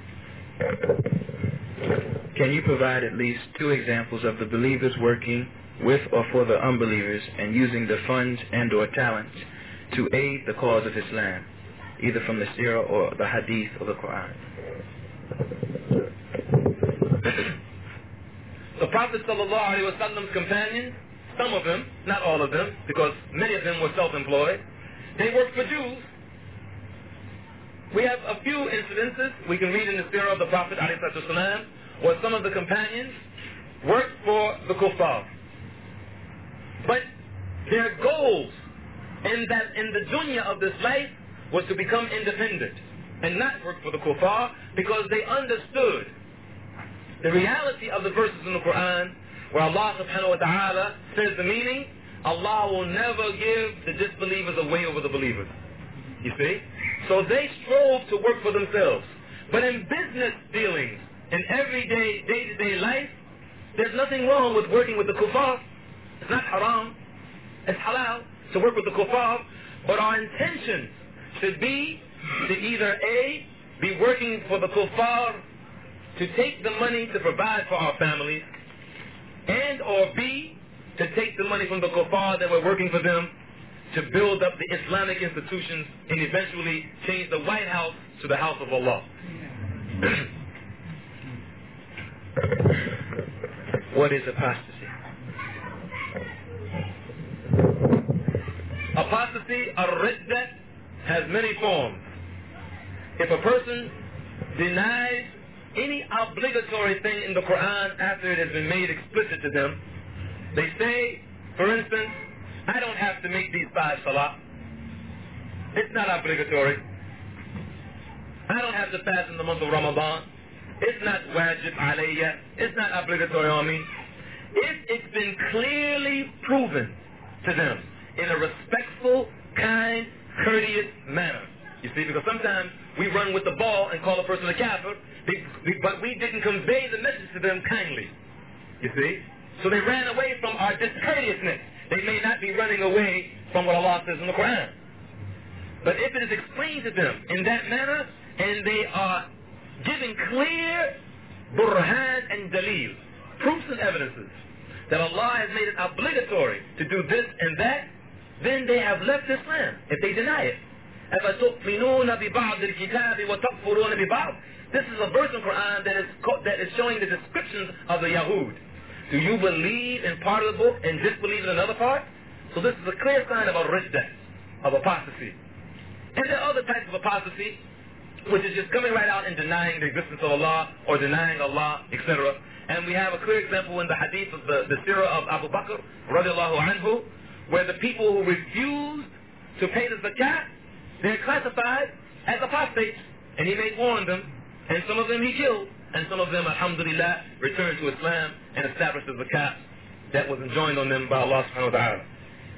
Can you provide at least two examples of the believers working with or for the unbelievers, and using the funds and or talents to aid the cause of Islam, either from the Sirah or the Hadith or the Quran. The Prophet ﷺ's companions, some of them, not all of them, because many of them were self-employed, they worked for Jews. We have a few incidences we can read in the Sirah of the Prophet ﷺ, where some of the companions worked for the kuffar. But their goals in the dunya of this life was to become independent and not work for the kuffar, because they understood the reality of the verses in the Quran where Allah subhanahu wa ta'ala says the meaning, Allah will never give the disbelievers a way over the believers. You see? So they strove to work for themselves. But in business dealings, in everyday, day-to-day life, there's nothing wrong with working with the kuffar. It's not haram. It's halal to work with the kuffar. But our intention should be to either A, be working for the kuffar to take the money to provide for our families, and or B, to take the money from the kuffar that we're working for them to build up the Islamic institutions and eventually change the White House to the house of Allah. What is apostasy? Apostasy, ar-ridda, has many forms. If a person denies any obligatory thing in the Quran after it has been made explicit to them, they say, for instance, I don't have to make these 5 salah. It's not obligatory. I don't have to fast in the month of Ramadan. It's not wajib alayya. It's not obligatory on me. If it's been clearly proven to them in a respectful, kind, courteous manner. You see, because sometimes we run with the ball and call a person a kafir, but we didn't convey the message to them kindly. You see? So they ran away from our discourteousness. They may not be running away from what Allah says in the Quran. But if it is explained to them in that manner, and they are giving clear burhan and dalil, proofs and evidences, that Allah has made it obligatory to do this and that, then they have left Islam, if they deny it. أَفَتُؤْمِنُونَ بِبَعْضِ الْكِتَابِ وَتَكْفُرُونَ بِبَعْضِ. This is a verse in Quran that is showing the descriptions of the Yahud. Do you believe in part of the book and disbelieve in another part? So this is a clear sign of a ridda, of apostasy. And there are other types of apostasy, which is just coming right out and denying the existence of Allah or denying Allah, etc. And we have a clear example in the hadith of the Sirah of Abu Bakr, radiallahu anhu, where the people who refused to pay the zakat, they're classified as apostates. And he may warn them, and some of them he killed, and some of them, alhamdulillah, returned to Islam and established the zakat that was enjoined on them by Allah subhanahu wa ta'ala.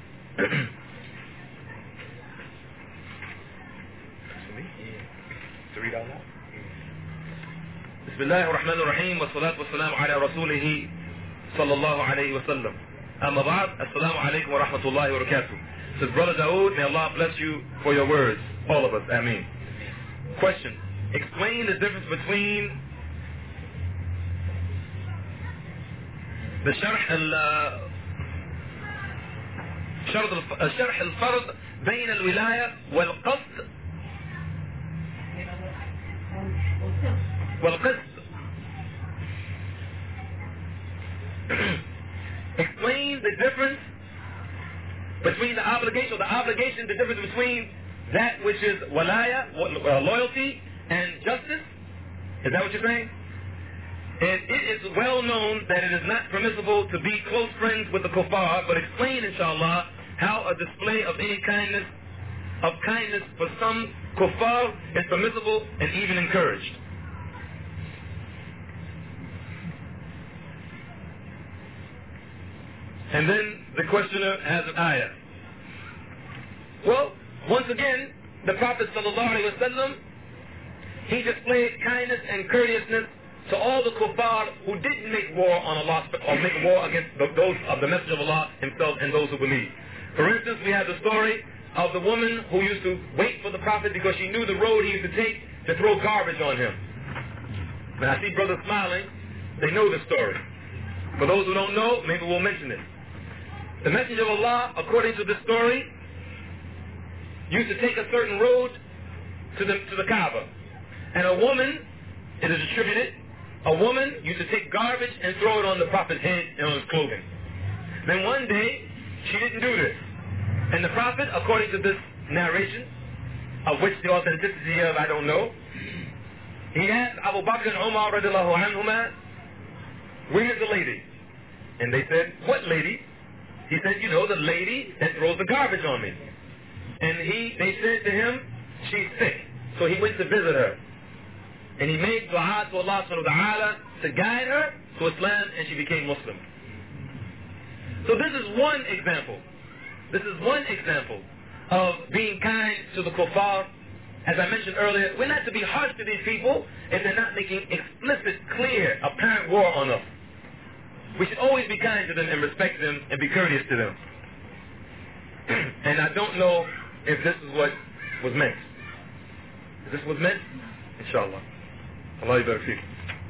To read out loud? Bismillah ar-Rahman ar-Rahim, wa salatu wa salam ala rasulihi sallallahu alayhi wa sallam. Amma ba'd, assalamu alaikum wa rahmatullahi wa barakatuh. Says Brother Dawood, may Allah bless you for your words, all of us, ameen. Question, explain the difference between the شرح الفرض بين الولاية والقصد Explain the difference between the obligation, the difference between that which is walaya, loyalty, and justice. Is that what you're saying? And it is well known that it is not permissible to be close friends with the kuffar, but explain, inshallah, how a display of any kindness for some kuffar is permissible and even encouraged. And then the questioner has an ayah. Well, once again, the Prophet ﷺ, he displayed kindness and courteousness to all the kuffar who didn't make war on Allah or make war against those of the Messenger of Allah himself and those who believe. For instance, we have the story of the woman who used to wait for the Prophet because she knew the road he used to take to throw garbage on him. Now I see brothers smiling, they know the story. For those who don't know, maybe we'll mention it. The Messenger of Allah, according to this story, used to take a certain road to the Kaaba. And a woman, it is attributed, a woman used to take garbage and throw it on the Prophet's head and on his clothing. Then one day, she didn't do this. And the Prophet, according to this narration, of which the authenticity of I don't know, he asked Abu Bakr and Umar radiallahu anhuma, where is the lady? And they said, what lady? He said, you know, the lady that throws the garbage on me. And they said to him, she's sick. So he went to visit her. And he made dua to Allah subhanahu wa ta'ala to guide her to Islam, and she became Muslim. So this is one example. This is one example of being kind to the kuffar. As I mentioned earlier, we're not to be harsh to these people if they're not making explicit, clear, apparent war on us. We should always be kind to them and respect them and be courteous to them. And I don't know if this is what was meant. If this was meant, inshallah. Allah yabarak feek.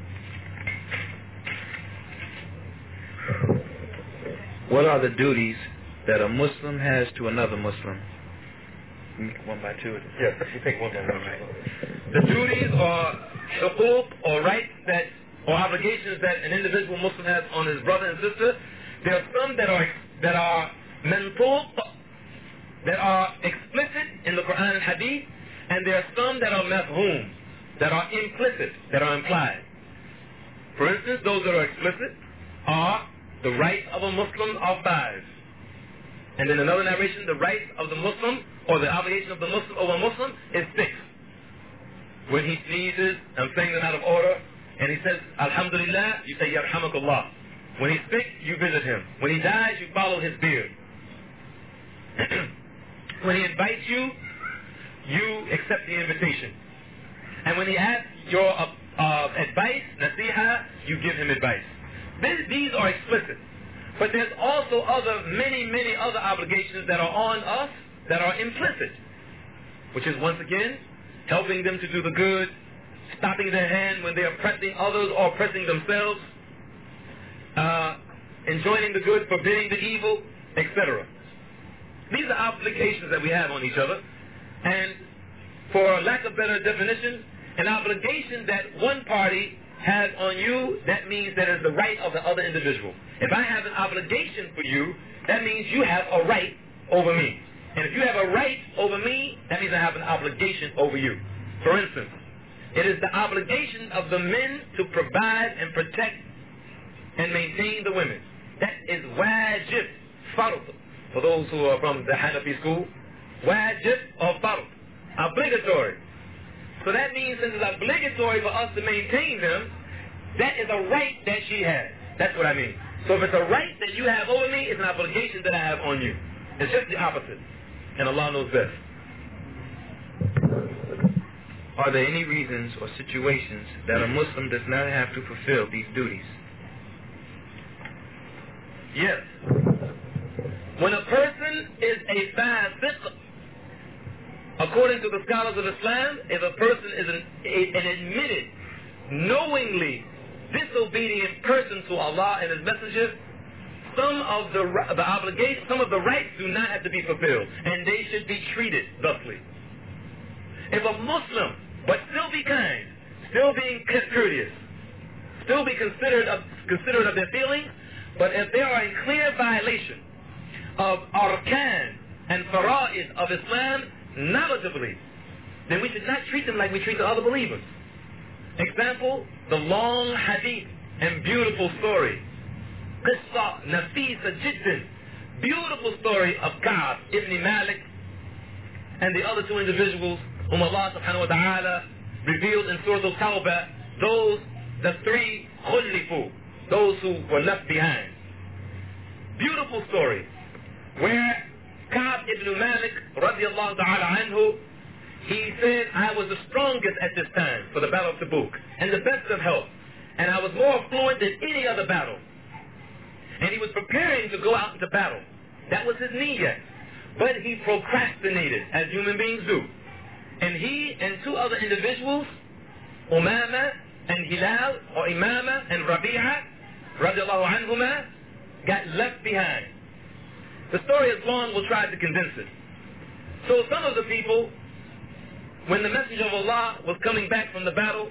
What are the duties that a Muslim has to another Muslim? One by two. Yes, you take one by one. The duties or huquq or rights or obligations that an individual Muslim has on his brother and sister. There are some that are mentuq, that are explicit in the Quran and Hadith, and there are some that are mafhum, that are implicit, that are implied. For instance, those that are explicit are the rights of a Muslim are 5. And in another narration, the rights of the Muslim or the obligation of the Muslim over a Muslim is 6. When he sneezes and things are out of order, and he says, Alhamdulillah, you say, Yarhamakullah. When he's sick, you visit him. When he dies, you follow his beard. When he invites you, you accept the invitation. And when he asks your advice, nasiha, you give him advice. These are explicit. But there's also many other obligations that are on us that are implicit, which is once again helping them to do the good, stopping their hand when they are oppressing others or oppressing themselves, enjoining the good, forbidding the evil, etc. These are obligations that we have on each other, and for lack of better definition, an obligation that one party has on you, that means that it's the right of the other individual. If I have an obligation for you, that means you have a right over me. And if you have a right over me, that means I have an obligation over you. For instance, it is the obligation of the men to provide and protect and maintain the women. That is wajib, fard. For those who are from the Hanafi school, wajib or fard, obligatory. So that means it is obligatory for us to maintain them. That is a right that she has. That's what I mean. So if it's a right that you have over me, it's an obligation that I have on you. It's just the opposite. And Allah knows best. Are there any reasons or situations that a Muslim does not have to fulfill these duties? Yes. When a person is a fasiq, according to the scholars of Islam, if a person is an admitted, knowingly disobedient person to Allah and His Messenger, some of the obligations, some of the rights do not have to be fulfilled, and they should be treated thusly. If a Muslim, but still be kind, still being courteous, still be considerate of their feelings, but if they are in clear violation of arkan and fara'id of Islam knowledgeably, then we should not treat them like we treat the other believers. Example, the long hadith and beautiful story, qissa nafisa jiddan, beautiful story of Ka'b ibn Malik and the other 2 individuals whom Allah subhanahu wa ta'ala revealed in Surah Al-Tawbah, the 3 khullifu, those who were left behind. Beautiful story, where Ka'b ibn Malik radiallahu ta'ala anhu, he said, I was the strongest at this time for the battle of Tabuk, and the best of health, and I was more fluent than any other battle. And he was preparing to go out into battle. That was his niyyah. But he procrastinated, as human beings do. And he and 2 other individuals, Umama and Hilal, or Imama and Rabi'a, radiallahu anhuma, got left behind. The story is long, we'll try to condense it. So some of the people, when the Messenger of Allah was coming back from the battle,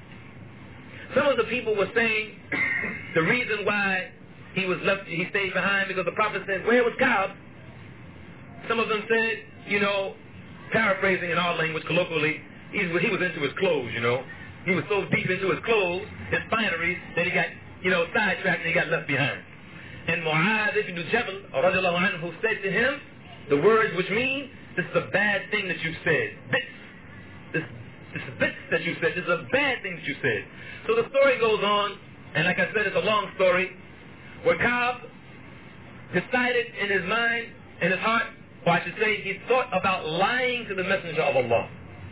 some of the people were saying the reason why he stayed behind, because the Prophet said, where was Ka'b? Some of them said, paraphrasing in our language colloquially, he was into his clothes, He was so deep into his clothes, his fineries, that he got, sidetracked and he got left behind. And Mu'adh ibn Jabal, radiallahu anhu, said to him the words which mean, this is a bad thing that you've said. This bits that you said, this is a bad thing that you said. So the story goes on, and like I said, it's a long story, where Ka'b decided in his mind, in his heart, or I should say, he thought about lying to the Messenger of Allah.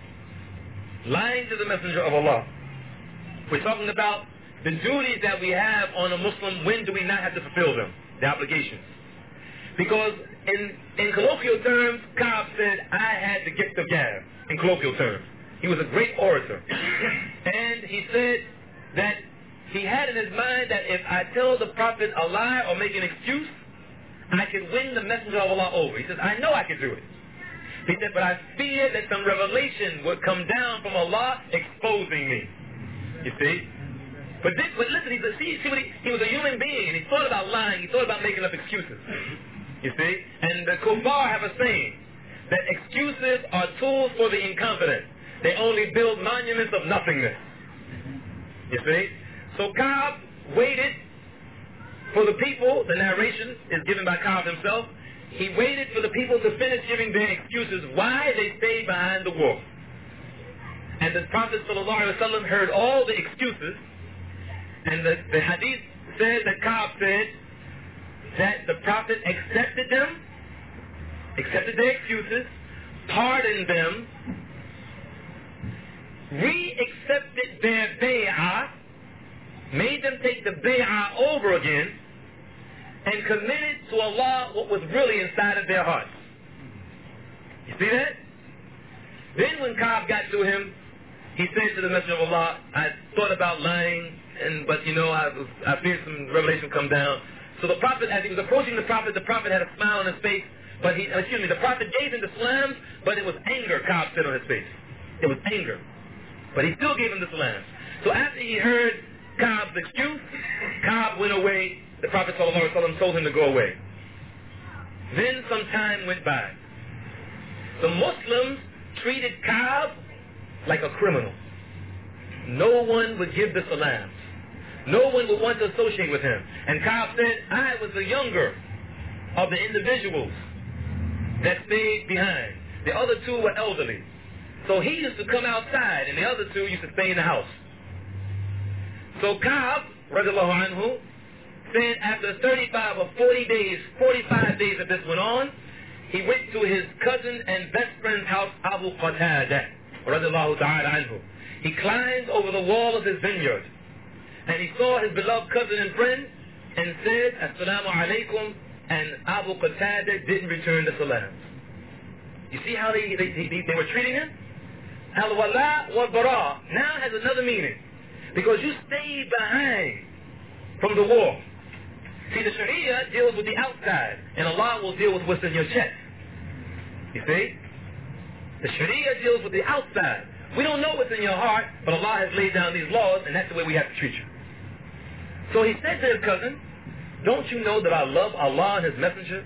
Lying to the Messenger of Allah. We're talking about the duties that we have on a Muslim. When do we not have to fulfill them? The obligations. Because in colloquial terms, Ka'b said, I had the gift of gab, in colloquial terms. He was a great orator. And he said that he had in his mind that if I tell the Prophet a lie or make an excuse, I could win the Messenger of Allah over. He says, I know I could do it. He said, but I fear that some revelation would come down from Allah exposing me. You see? But listen, he was a human being, and he thought about lying. He thought about making up excuses. You see? And the kuffar have a saying that excuses are tools for the incompetent. They only build monuments of nothingness. You see? So Ka'b waited for the people. The narration is given by Ka'b himself. He waited for the people to finish giving their excuses why they stayed behind the wall. And the Prophet ﷺ heard all the excuses. And the hadith says that Ka'b said that the Prophet accepted them, accepted their excuses, pardoned them, re-accepted their bay'ah, made them take the bay'ah over again, and committed to Allah what was really inside of their hearts. You see that? Then when Ka'b got to him, he said to the Messenger of Allah, I thought about lying, but I feared some revelation come down. So the Prophet, as he was approaching the Prophet had a smile on his face, but the Prophet gave him the salams, but it was anger Ka'b said on his face. It was anger. But he still gave him the salams. So after he heard Ka'b's excuse, Ka'b went away. The Prophet ﷺ told him to go away. Then some time went by. The Muslims treated Ka'b like a criminal. No one would give the salams. No one would want to associate with him. And Ka'b said, I was the younger of the individuals that stayed behind. The other two were elderly. So he used to come outside, and the other two used to stay in the house. So Ka'b, radiallahu anhu, said after 35 or 40 days, 45 days that this went on, he went to his cousin and best friend's house, Abu Qatada, radiallahu ta'ala anhu. He climbed over the wall of his vineyard, and he saw his beloved cousin and friend, and said, Assalamu alaikum, and Abu Qatada didn't return the salams. You see how they were treating him? Al-wala wal-bara now has another meaning, because you stayed behind from the wall. See, the Sharia deals with the outside, and Allah will deal with what's in your chest. You see? The Sharia deals with the outside. We don't know what's in your heart, but Allah has laid down these laws, and that's the way we have to treat you. So he said to his cousin, don't you know that I love Allah and His Messenger?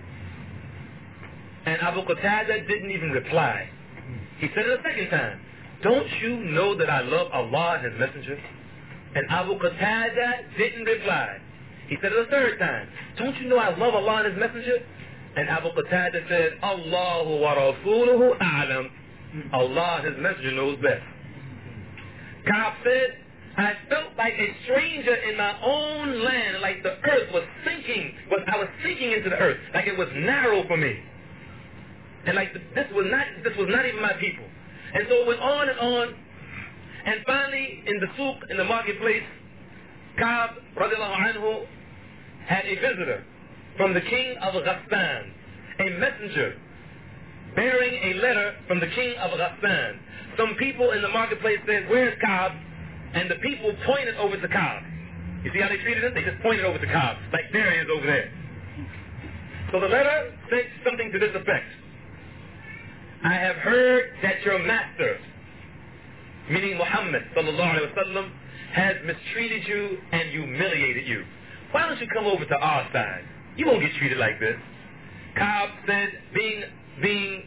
And Abu Qatada didn't even reply. He said it a second time, don't you know that I love Allah and His Messenger? And Abu Qatada didn't reply. He said it a third time, don't you know I love Allah and His Messenger? And Abu Qatada said, Allahu wa rasuluhu a'lam. Allah and His Messenger knows best. Ka'b said, I felt like a stranger in my own land, like the earth was sinking, I was sinking into the earth, like it was narrow for me. And like this was not even my people. And so it went on and on. And finally, in the souk, in the marketplace, Ka'b, radiallahu anhu, had a visitor from the king of Ghassan, a messenger bearing a letter from the king of Ghassan. Some people in the marketplace said, where's Ka'b? And the people pointed over to Ka'b. You see how they treated him? They just pointed over to Ka'b, like there he is over there. So the letter said something to this effect. I have heard that your master, meaning Muhammad sallallahu alaihi wasallam, has mistreated you and humiliated you. Why don't you come over to our side? You won't get treated like this. Ka'b said, being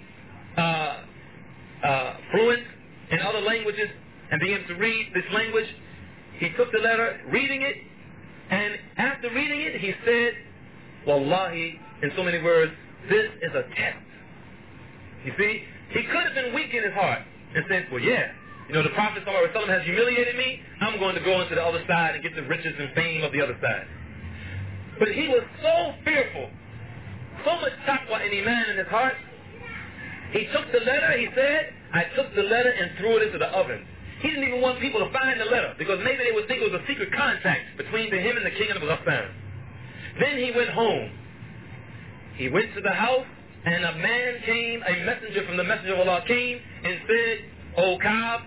fluent in other languages and being able to read this language, he took the letter, reading it, and after reading it, he said, Wallahi, in so many words, this is a test. You see, he could have been weak in his heart and said, well, yeah, you know, the Prophet ﷺ has humiliated me. I'm going to go into the other side and get the riches and fame of the other side. But he was so fearful, so much taqwa and iman in his heart. He took the letter, he said, I took the letter and threw it into the oven. He didn't even want people to find the letter because maybe they would think it was a secret contact between him and the king of Ghassan. Then he went home. He went to the house, and a man came, a messenger from the Messenger of Allah came and said, O Ka'b,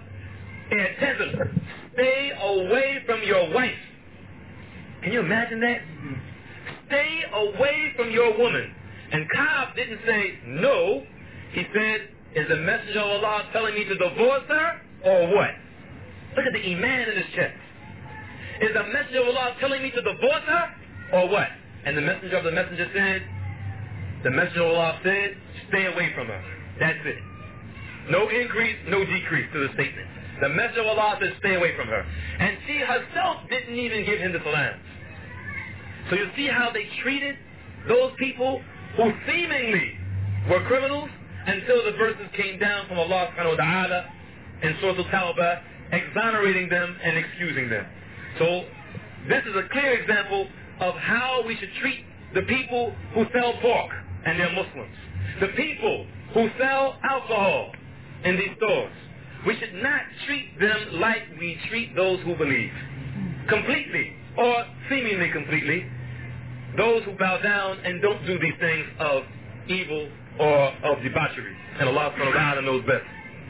stay away from your wife. Can you imagine that? Stay away from your woman. And Ka'b didn't say no. He said, is the Messenger of Allah telling me to divorce her or what? Look at the iman in his chest. Is the Messenger of Allah telling me to divorce her or what? And the Messenger of the Messenger said, the Messenger of Allah said, stay away from her. That's it. No increase, no decrease to the statement. The Messenger of Allah said, stay away from her. And she herself didn't even give him the salam. So you see how they treated those people who seemingly were criminals until the verses came down from Allah subhanahu wa ta'ala in Surah Al-Tawbah, exonerating them and excusing them. So this is a clear example of how we should treat the people who sell pork and they're Muslims. The people who sell alcohol in these stores. We should not treat them like we treat those who believe. Completely, or seemingly completely, those who bow down and don't do these things of evil or of debauchery. And Allah subhanahu wa ta'ala knows best.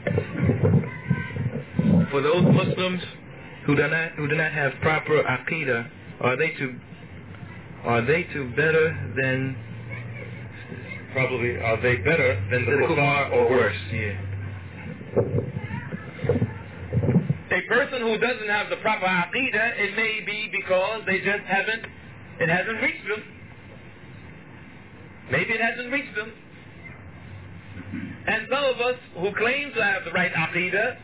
For those Muslims who do not have proper aqidah, are they to better than are they better than the kuffar or worse? Yeah. A person who doesn't have the proper aqidah, it may be because it hasn't reached them. Maybe it hasn't reached them. And some of us who claim to have the right aqidah,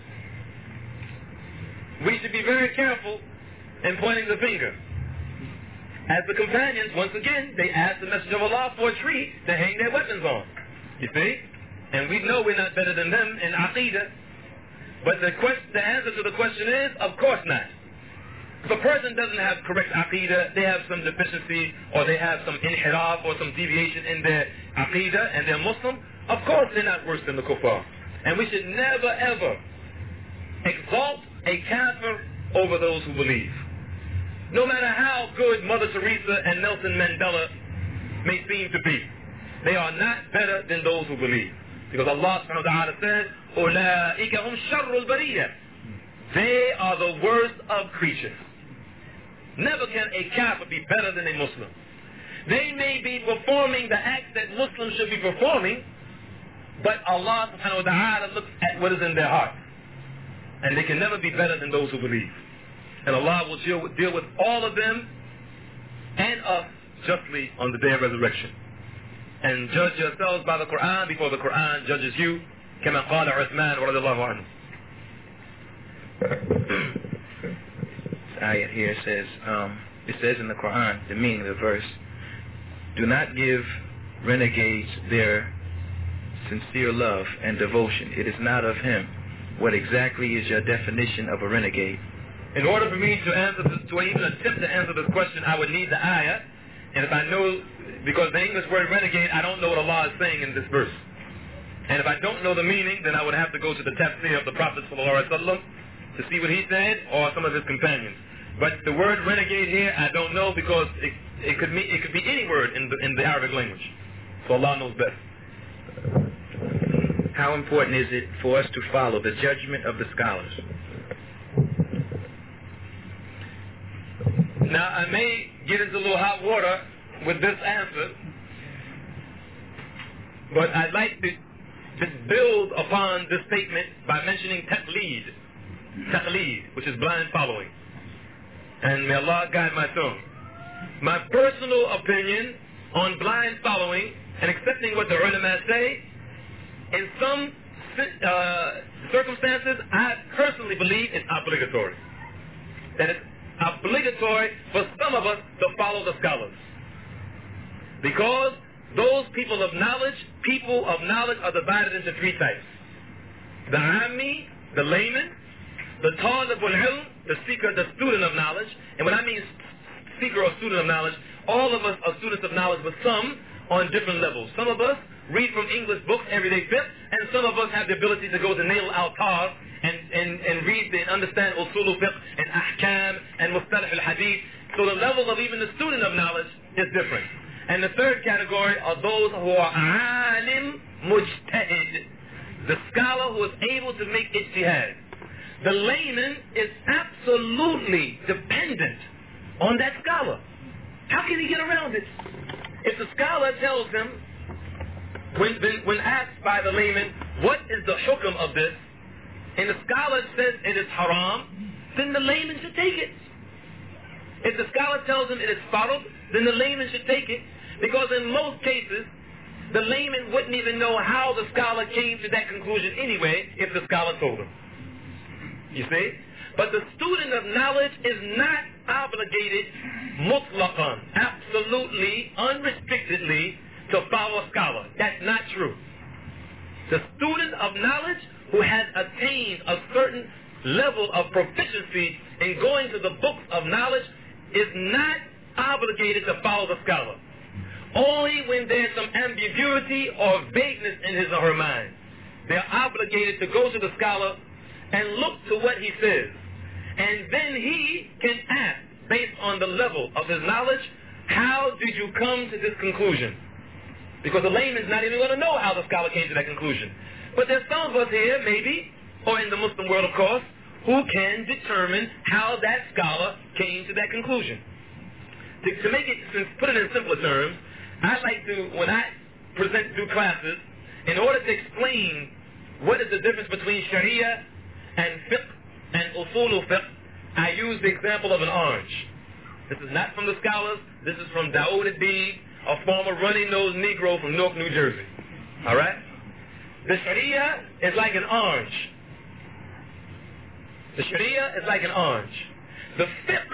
we should be very careful in pointing the finger. As the companions, once again, they asked the Messenger of Allah for a tree to hang their weapons on. You see? And we know we're not better than them in aqidah. But the answer to the question is, of course not. If a person doesn't have correct aqidah, they have some deficiency, or they have some inhiraf or some deviation in their aqidah, and they're Muslim, of course they're not worse than the kuffar. And we should never ever exalt a kafir over those who believe. No matter how good Mother Teresa and Nelson Mandela may seem to be, they are not better than those who believe. Because Allah subhanahu wa ta'ala says, أُولَٰئِكَ هُمْ شَرُّ الْبَرِيَّةِ. They are the worst of creatures. Never can a kafir be better than a Muslim. They may be performing the acts that Muslims should be performing, but Allah subhanahu wa ta'ala looks at what is in their heart. And they can never be better than those who believe. And Allah will deal with all of them and us justly on the day of resurrection. And judge yourselves by the Quran before the Quran judges you. كما قال عثمان رضي الله عنه. This ayat here says, it says in the Quran, the meaning of the verse, do not give renegades their sincere love and devotion. It is not of him. What exactly is your definition of a renegade? In order for me to answer this, to even attempt to answer this question, I would need the ayah. And if I know, because the English word renegade, I don't know what Allah is saying in this verse. And if I don't know the meaning, then I would have to go to the tafsir of the Prophet ﷺ to see what he said, or some of his companions. But the word renegade here, I don't know, because it could be any word in the Arabic language. So Allah knows best. How important is it for us to follow the judgment of the scholars? Now, I may get into a little hot water with this answer, But I'd like to just build upon this statement by mentioning taqleed. Taqleed, which is blind following. And may Allah guide my tongue. My personal opinion on blind following and accepting what the ulama say, in some circumstances, I personally believe it's obligatory. That it's obligatory for some of us to follow the scholars. Because those people of knowledge are divided into three types. The ammi, the layman, the talibul ilm, the seeker, the student of knowledge. And when I mean seeker or student of knowledge, all of us are students of knowledge, but some on different levels. Some of us read from English books, everyday fiqh, and some of us have the ability to go to Nail al-Tar and read and understand usul fiqh and ahkam and mustalah al-hadith. So the level of even the student of knowledge is different. And the third category are those who are alim mujtahid, the scholar who is able to make ijtihad. The layman is absolutely dependent on that scholar. How can he get around it? If the scholar tells him, when asked by the layman, what is the hukm of this, and the scholar says it is haram, then the layman should take it. If the scholar tells him it is farad, then the layman should take it, because in most cases, the layman wouldn't even know how the scholar came to that conclusion anyway if the scholar told him. You see? But the student of knowledge is not obligated mutlaqan, absolutely, unrestrictedly, to follow a scholar. That's not true. The student of knowledge who has attained a certain level of proficiency in going to the books of knowledge is not obligated to follow the scholar. Only when there's some ambiguity or vagueness in his or her mind. They're obligated to go to the scholar and look to what he says. And then he can ask, based on the level of his knowledge, how did you come to this conclusion? Because the layman's not even going to know how the scholar came to that conclusion. But there's some of us here, maybe, or in the Muslim world, of course, who can determine how that scholar came to that conclusion. To make it, put it in simpler terms, I like to, when I do classes, in order to explain what is the difference between Sharia and fiqh and usul fiqh, I use the example of an orange. This is not from the scholars. This is from Dawood Adib, a former runny-nosed Negro from Newark, New Jersey. All right? The Sharia is like an orange. The Sharia is like an orange. The fiqh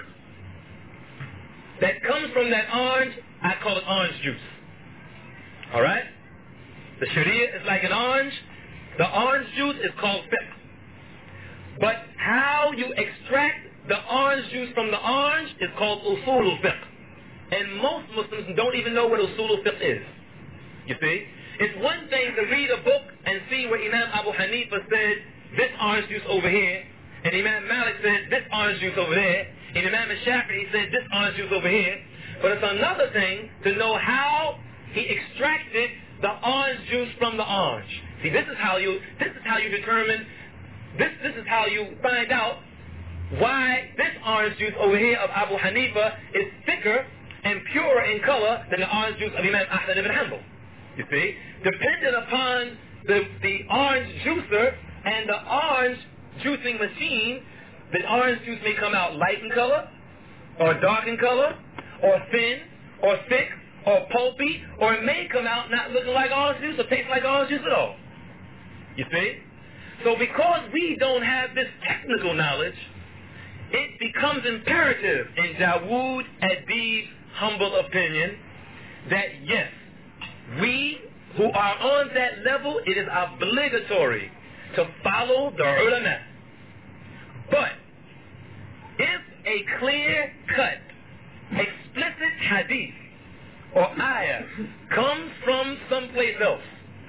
that comes from that orange, I call it orange juice. All right? The Sharia is like an orange. The orange juice is called fiqh. But how you extract the orange juice from the orange is called usul fiqh. And most Muslims don't even know what usul fiqh is. You see? It's one thing to read a book and see where Imam Abu Hanifa said, this orange juice over here, and Imam Malik said, this orange juice over there, and Imam Shafi'i said, this orange juice over here. But it's another thing to know how he extracted the orange juice from the orange. See, this is how you determine, this is how you find out why this orange juice over here of Abu Hanifa is thicker and purer in color than the orange juice of Imam Ahmad ibn Hanbal. You see? Dependent upon the orange juicer and the orange juicing machine, the orange juice may come out light in color, or dark in color, or thin, or thick, or pulpy, or it may come out not looking like orange juice or taste like orange juice at all. You see? So because we don't have this technical knowledge, it becomes imperative in Dawood Adib's humble opinion that yes, we who are on that level, it is obligatory to follow the ulama. But if a clear-cut, explicit hadith or ayah comes from someplace else,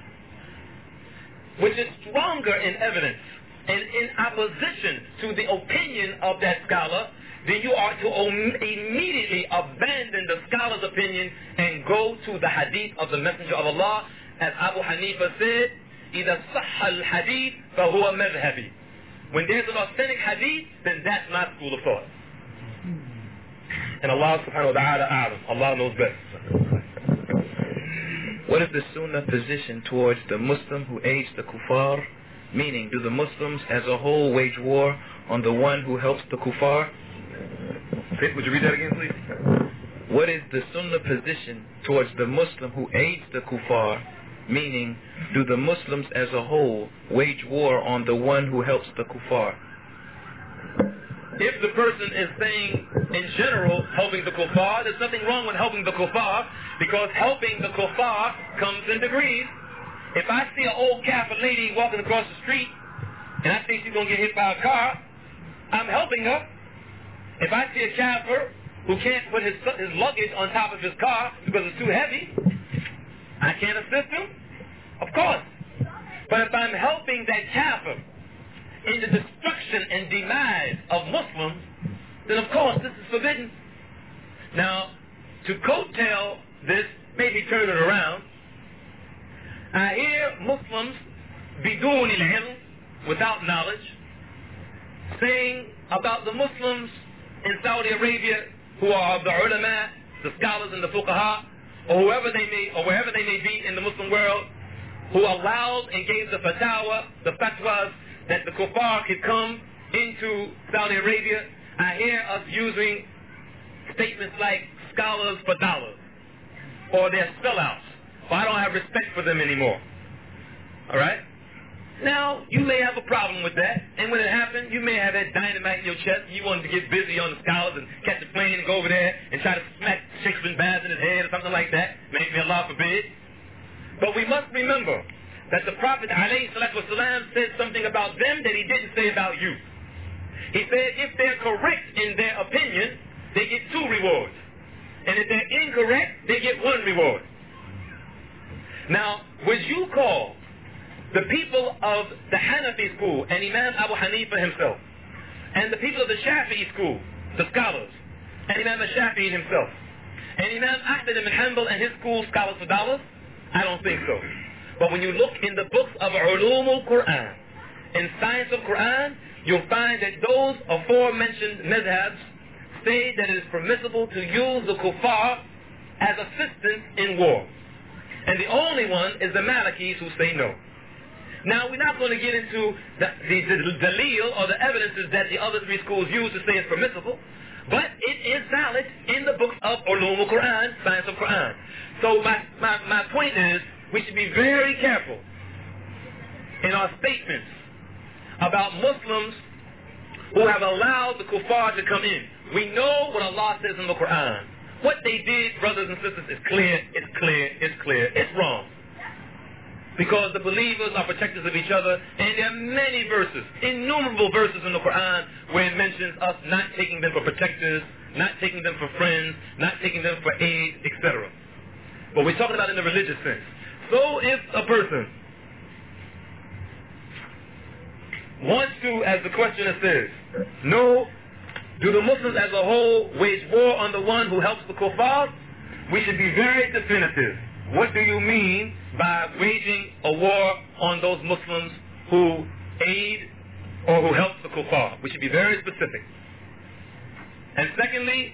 which is stronger in evidence and in opposition to the opinion of that scholar, then you are to immediately abandon the scholar's opinion and go to the hadith of the Messenger of Allah. As Abu Hanifa said, إِذَا صَحَّ الْحَدِيث فَهُوَ مَذْهَبِي. When there's an authentic hadith, then that's my school of thought. And Allah subhanahu wa ta'ala a'lam. Allah knows best. What is the Sunnah position towards the Muslim who aids the kuffar? Meaning, do the Muslims as a whole wage war on the one who helps the kuffar? Would you read that again, please? What is the Sunnah position towards the Muslim who aids the kuffar? Meaning, do the Muslims as a whole wage war on the one who helps the kuffar? If the person is saying, in general, helping the kuffar, there's nothing wrong with helping the kuffar, because helping the kuffar comes in degrees. If I see an old Kafir lady walking across the street, and I think she's going to get hit by a car, I'm helping her. If I see a Kafir who can't put his luggage on top of his car because it's too heavy, I can't assist him, of course. But if I'm helping that Kafir in the destruction and demise of Muslims, then of course this is forbidden. Now, to coattail this, maybe turn it around, I hear Muslims bidun al-ilm, without knowledge, saying about the Muslims in Saudi Arabia who are the ulama, the scholars and the fuqaha, or wherever they may be in the Muslim world, who allowed and gave the fatwas that the kuffar could come into Saudi Arabia. I hear us using statements like scholars for dollars, or they're sellouts, or I don't have respect for them anymore. All right? Now, you may have a problem with that, and when it happened, you may have that dynamite in your chest, and you wanted to get busy on the scholars and catch a plane and go over there and try to smack Sheikh bin Baz in his head or something like that. Maybe Allah forbid. But we must remember that the Prophet ﷺ said something about them that he didn't say about you. He said if they're correct in their opinion, they get 2 rewards. And if they're incorrect, they get 1 reward. Now, would you call the people of the Hanafi school and Imam Abu Hanifa himself, and the people of the Shafi'i school, the scholars, and Imam al-Shafi'i himself, and Imam Ahmad ibn Hanbal and his school, scholars for dollars? I don't think so. But when you look in the books of Ulum al-Quran, in science of Quran, you'll find that those aforementioned madhabs say that it is permissible to use the kuffar as assistance in war. And the only one is the Malikis who say no. Now, we're not going to get into the dalil or the evidences that the other 3 schools use to say it's permissible, but it is valid in the books of Ulum al-Quran, science of Quran. So my point is, we should be very careful in our statements about Muslims who have allowed the kuffar to come in. We know what Allah says in the Quran. What they did, brothers and sisters, is clear, it's clear, it's clear, it's wrong. Because the believers are protectors of each other, and there are many verses, innumerable verses in the Quran where it mentions us not taking them for protectors, not taking them for friends, not taking them for aid, etc. But we're talking about in the religious sense. So if a person wants to, as the questioner says, know, do the Muslims as a whole wage war on the one who helps the kuffar? We should be very definitive. What do you mean by waging a war on those Muslims who aid or who help the kuffar? We should be very specific. And secondly,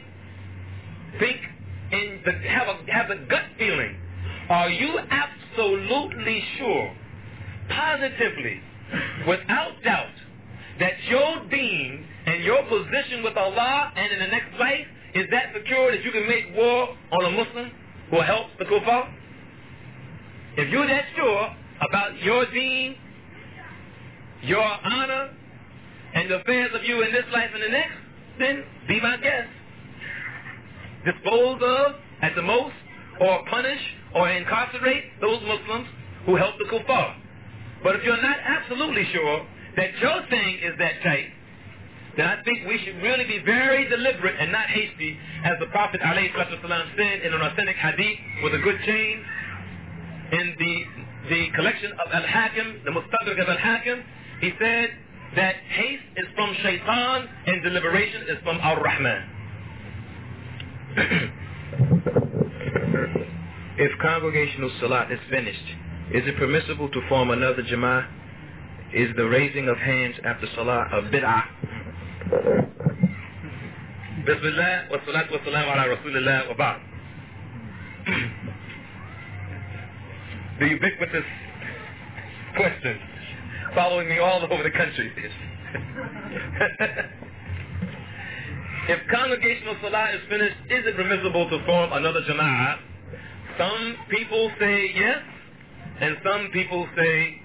have a gut feeling. Are you absolutely sure, positively, without doubt, that your deen and your position with Allah and in the next life is that secure that you can make war on a Muslim who helps the kuffar? If you're that sure about your deen, your honor, and the affairs of you in this life and the next, then be my guest. Dispose of, at the most, or punish or incarcerate those Muslims who help the kuffar. But if you're not absolutely sure that your thing is that tight, then I think we should really be very deliberate and not hasty, as the Prophet ﷺ said in an authentic hadith with a good chain, in the collection of Al-Hakim, the Mustadrak of Al-Hakim, he said that haste is from Shaitan and deliberation is from Ar-Rahman. If congregational salat is finished, is it permissible to form another jama'ah? Is the raising of hands after salah a bid'ah? Bismillah wa salatu wa salam ala Rasulillah wa ba'd. the ubiquitous question following me all over the country. If congregational salah is finished, is it permissible to form another jama'ah? Some people say yes, and some people say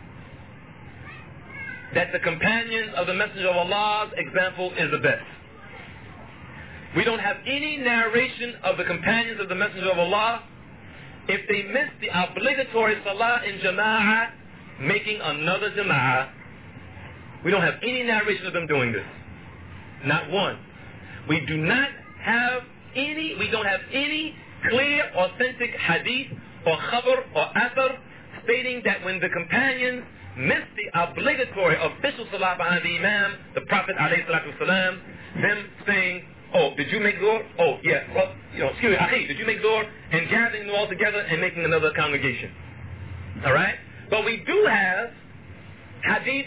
that the companions of the Messenger of Allah's example is the best. We don't have any narration of the companions of the Messenger of Allah, if they miss the obligatory salah in jama'ah, making another jama'ah. We don't have any narration of them doing this. Not one. We don't have any clear, authentic hadith or khabar or athar stating that when the companions missed the obligatory official salah behind the imam, the Prophet ﷺ, them saying, oh, did you make zuhr? Oh, yeah. Well, excuse me, akhi, did you make zuhr? And gathering them all together and making another congregation. All right? But we do have hadith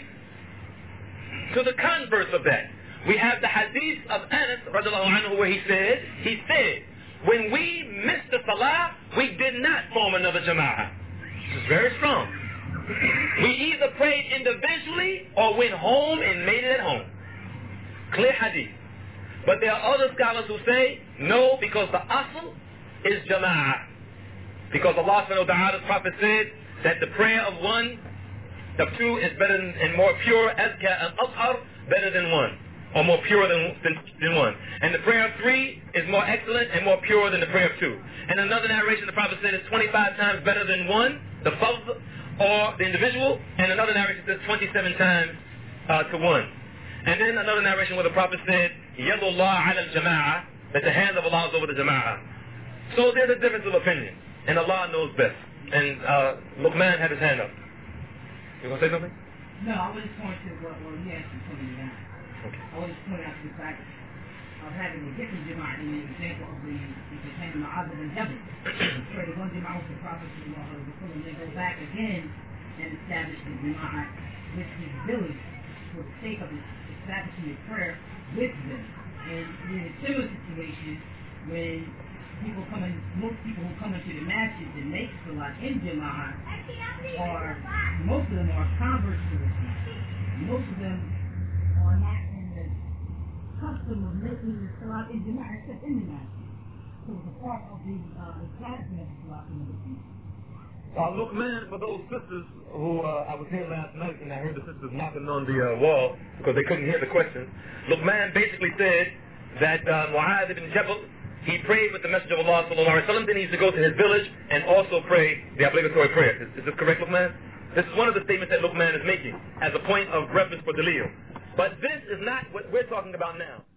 to the converse of that. We have the hadith of Anas radiallahu anhu where he said, when we missed the salah, we did not form another jama'ah. This is very strong. We either prayed individually or went home and made it at home. Clear hadith. But there are other scholars who say, no, because the asl is jama'ah. Because Allah subhanahu wa ta'ala's Prophet said that the prayer of one, of two is better and more pure, azka and athhar, better than one, or more pure than one. And the prayer of three is more excellent and more pure than the prayer of two. And another narration, the Prophet said, is 25 times better than one, the fard, or the individual. And another narration says 27 times to one. And then another narration where the Prophet said, Yadullah ala al-jama'ah, that the hand of Allah is over the jama'ah. So there's a difference of opinion. And Allah knows best. And Luqman had his hand up. You going to say something? No, I was just pointing to what he actually pointed out. Okay. I was just pointing out the fact of having a different jama'ah in the example of the companion Mu'adh bin Jabal. Where the one jama'ah was the Prophet and they go back again and establish the jama'ah with his village for the sake of establishing a prayer with them. And in a similar situation, when most people who come into the masjid and make salah in jama'ah, most of them are converts to Islam. Most of them are not in the custom of making the salah in jama'ah except in the masjid. So it's a part of the establishment of the salah in the masjid. Luqman, for those sisters who, I was here last night and I heard the sisters knocking on the wall because they couldn't hear the questions. Luqman basically said that Mu'adh ibn Jabal, he prayed with the Messenger of Allah sallallahu alaihi wasallam, then he used to go to his village and also pray the obligatory prayer. Is this correct, Luqman? This is one of the statements that Luqman is making as a point of reference for Dalil. But this is not what we're talking about now.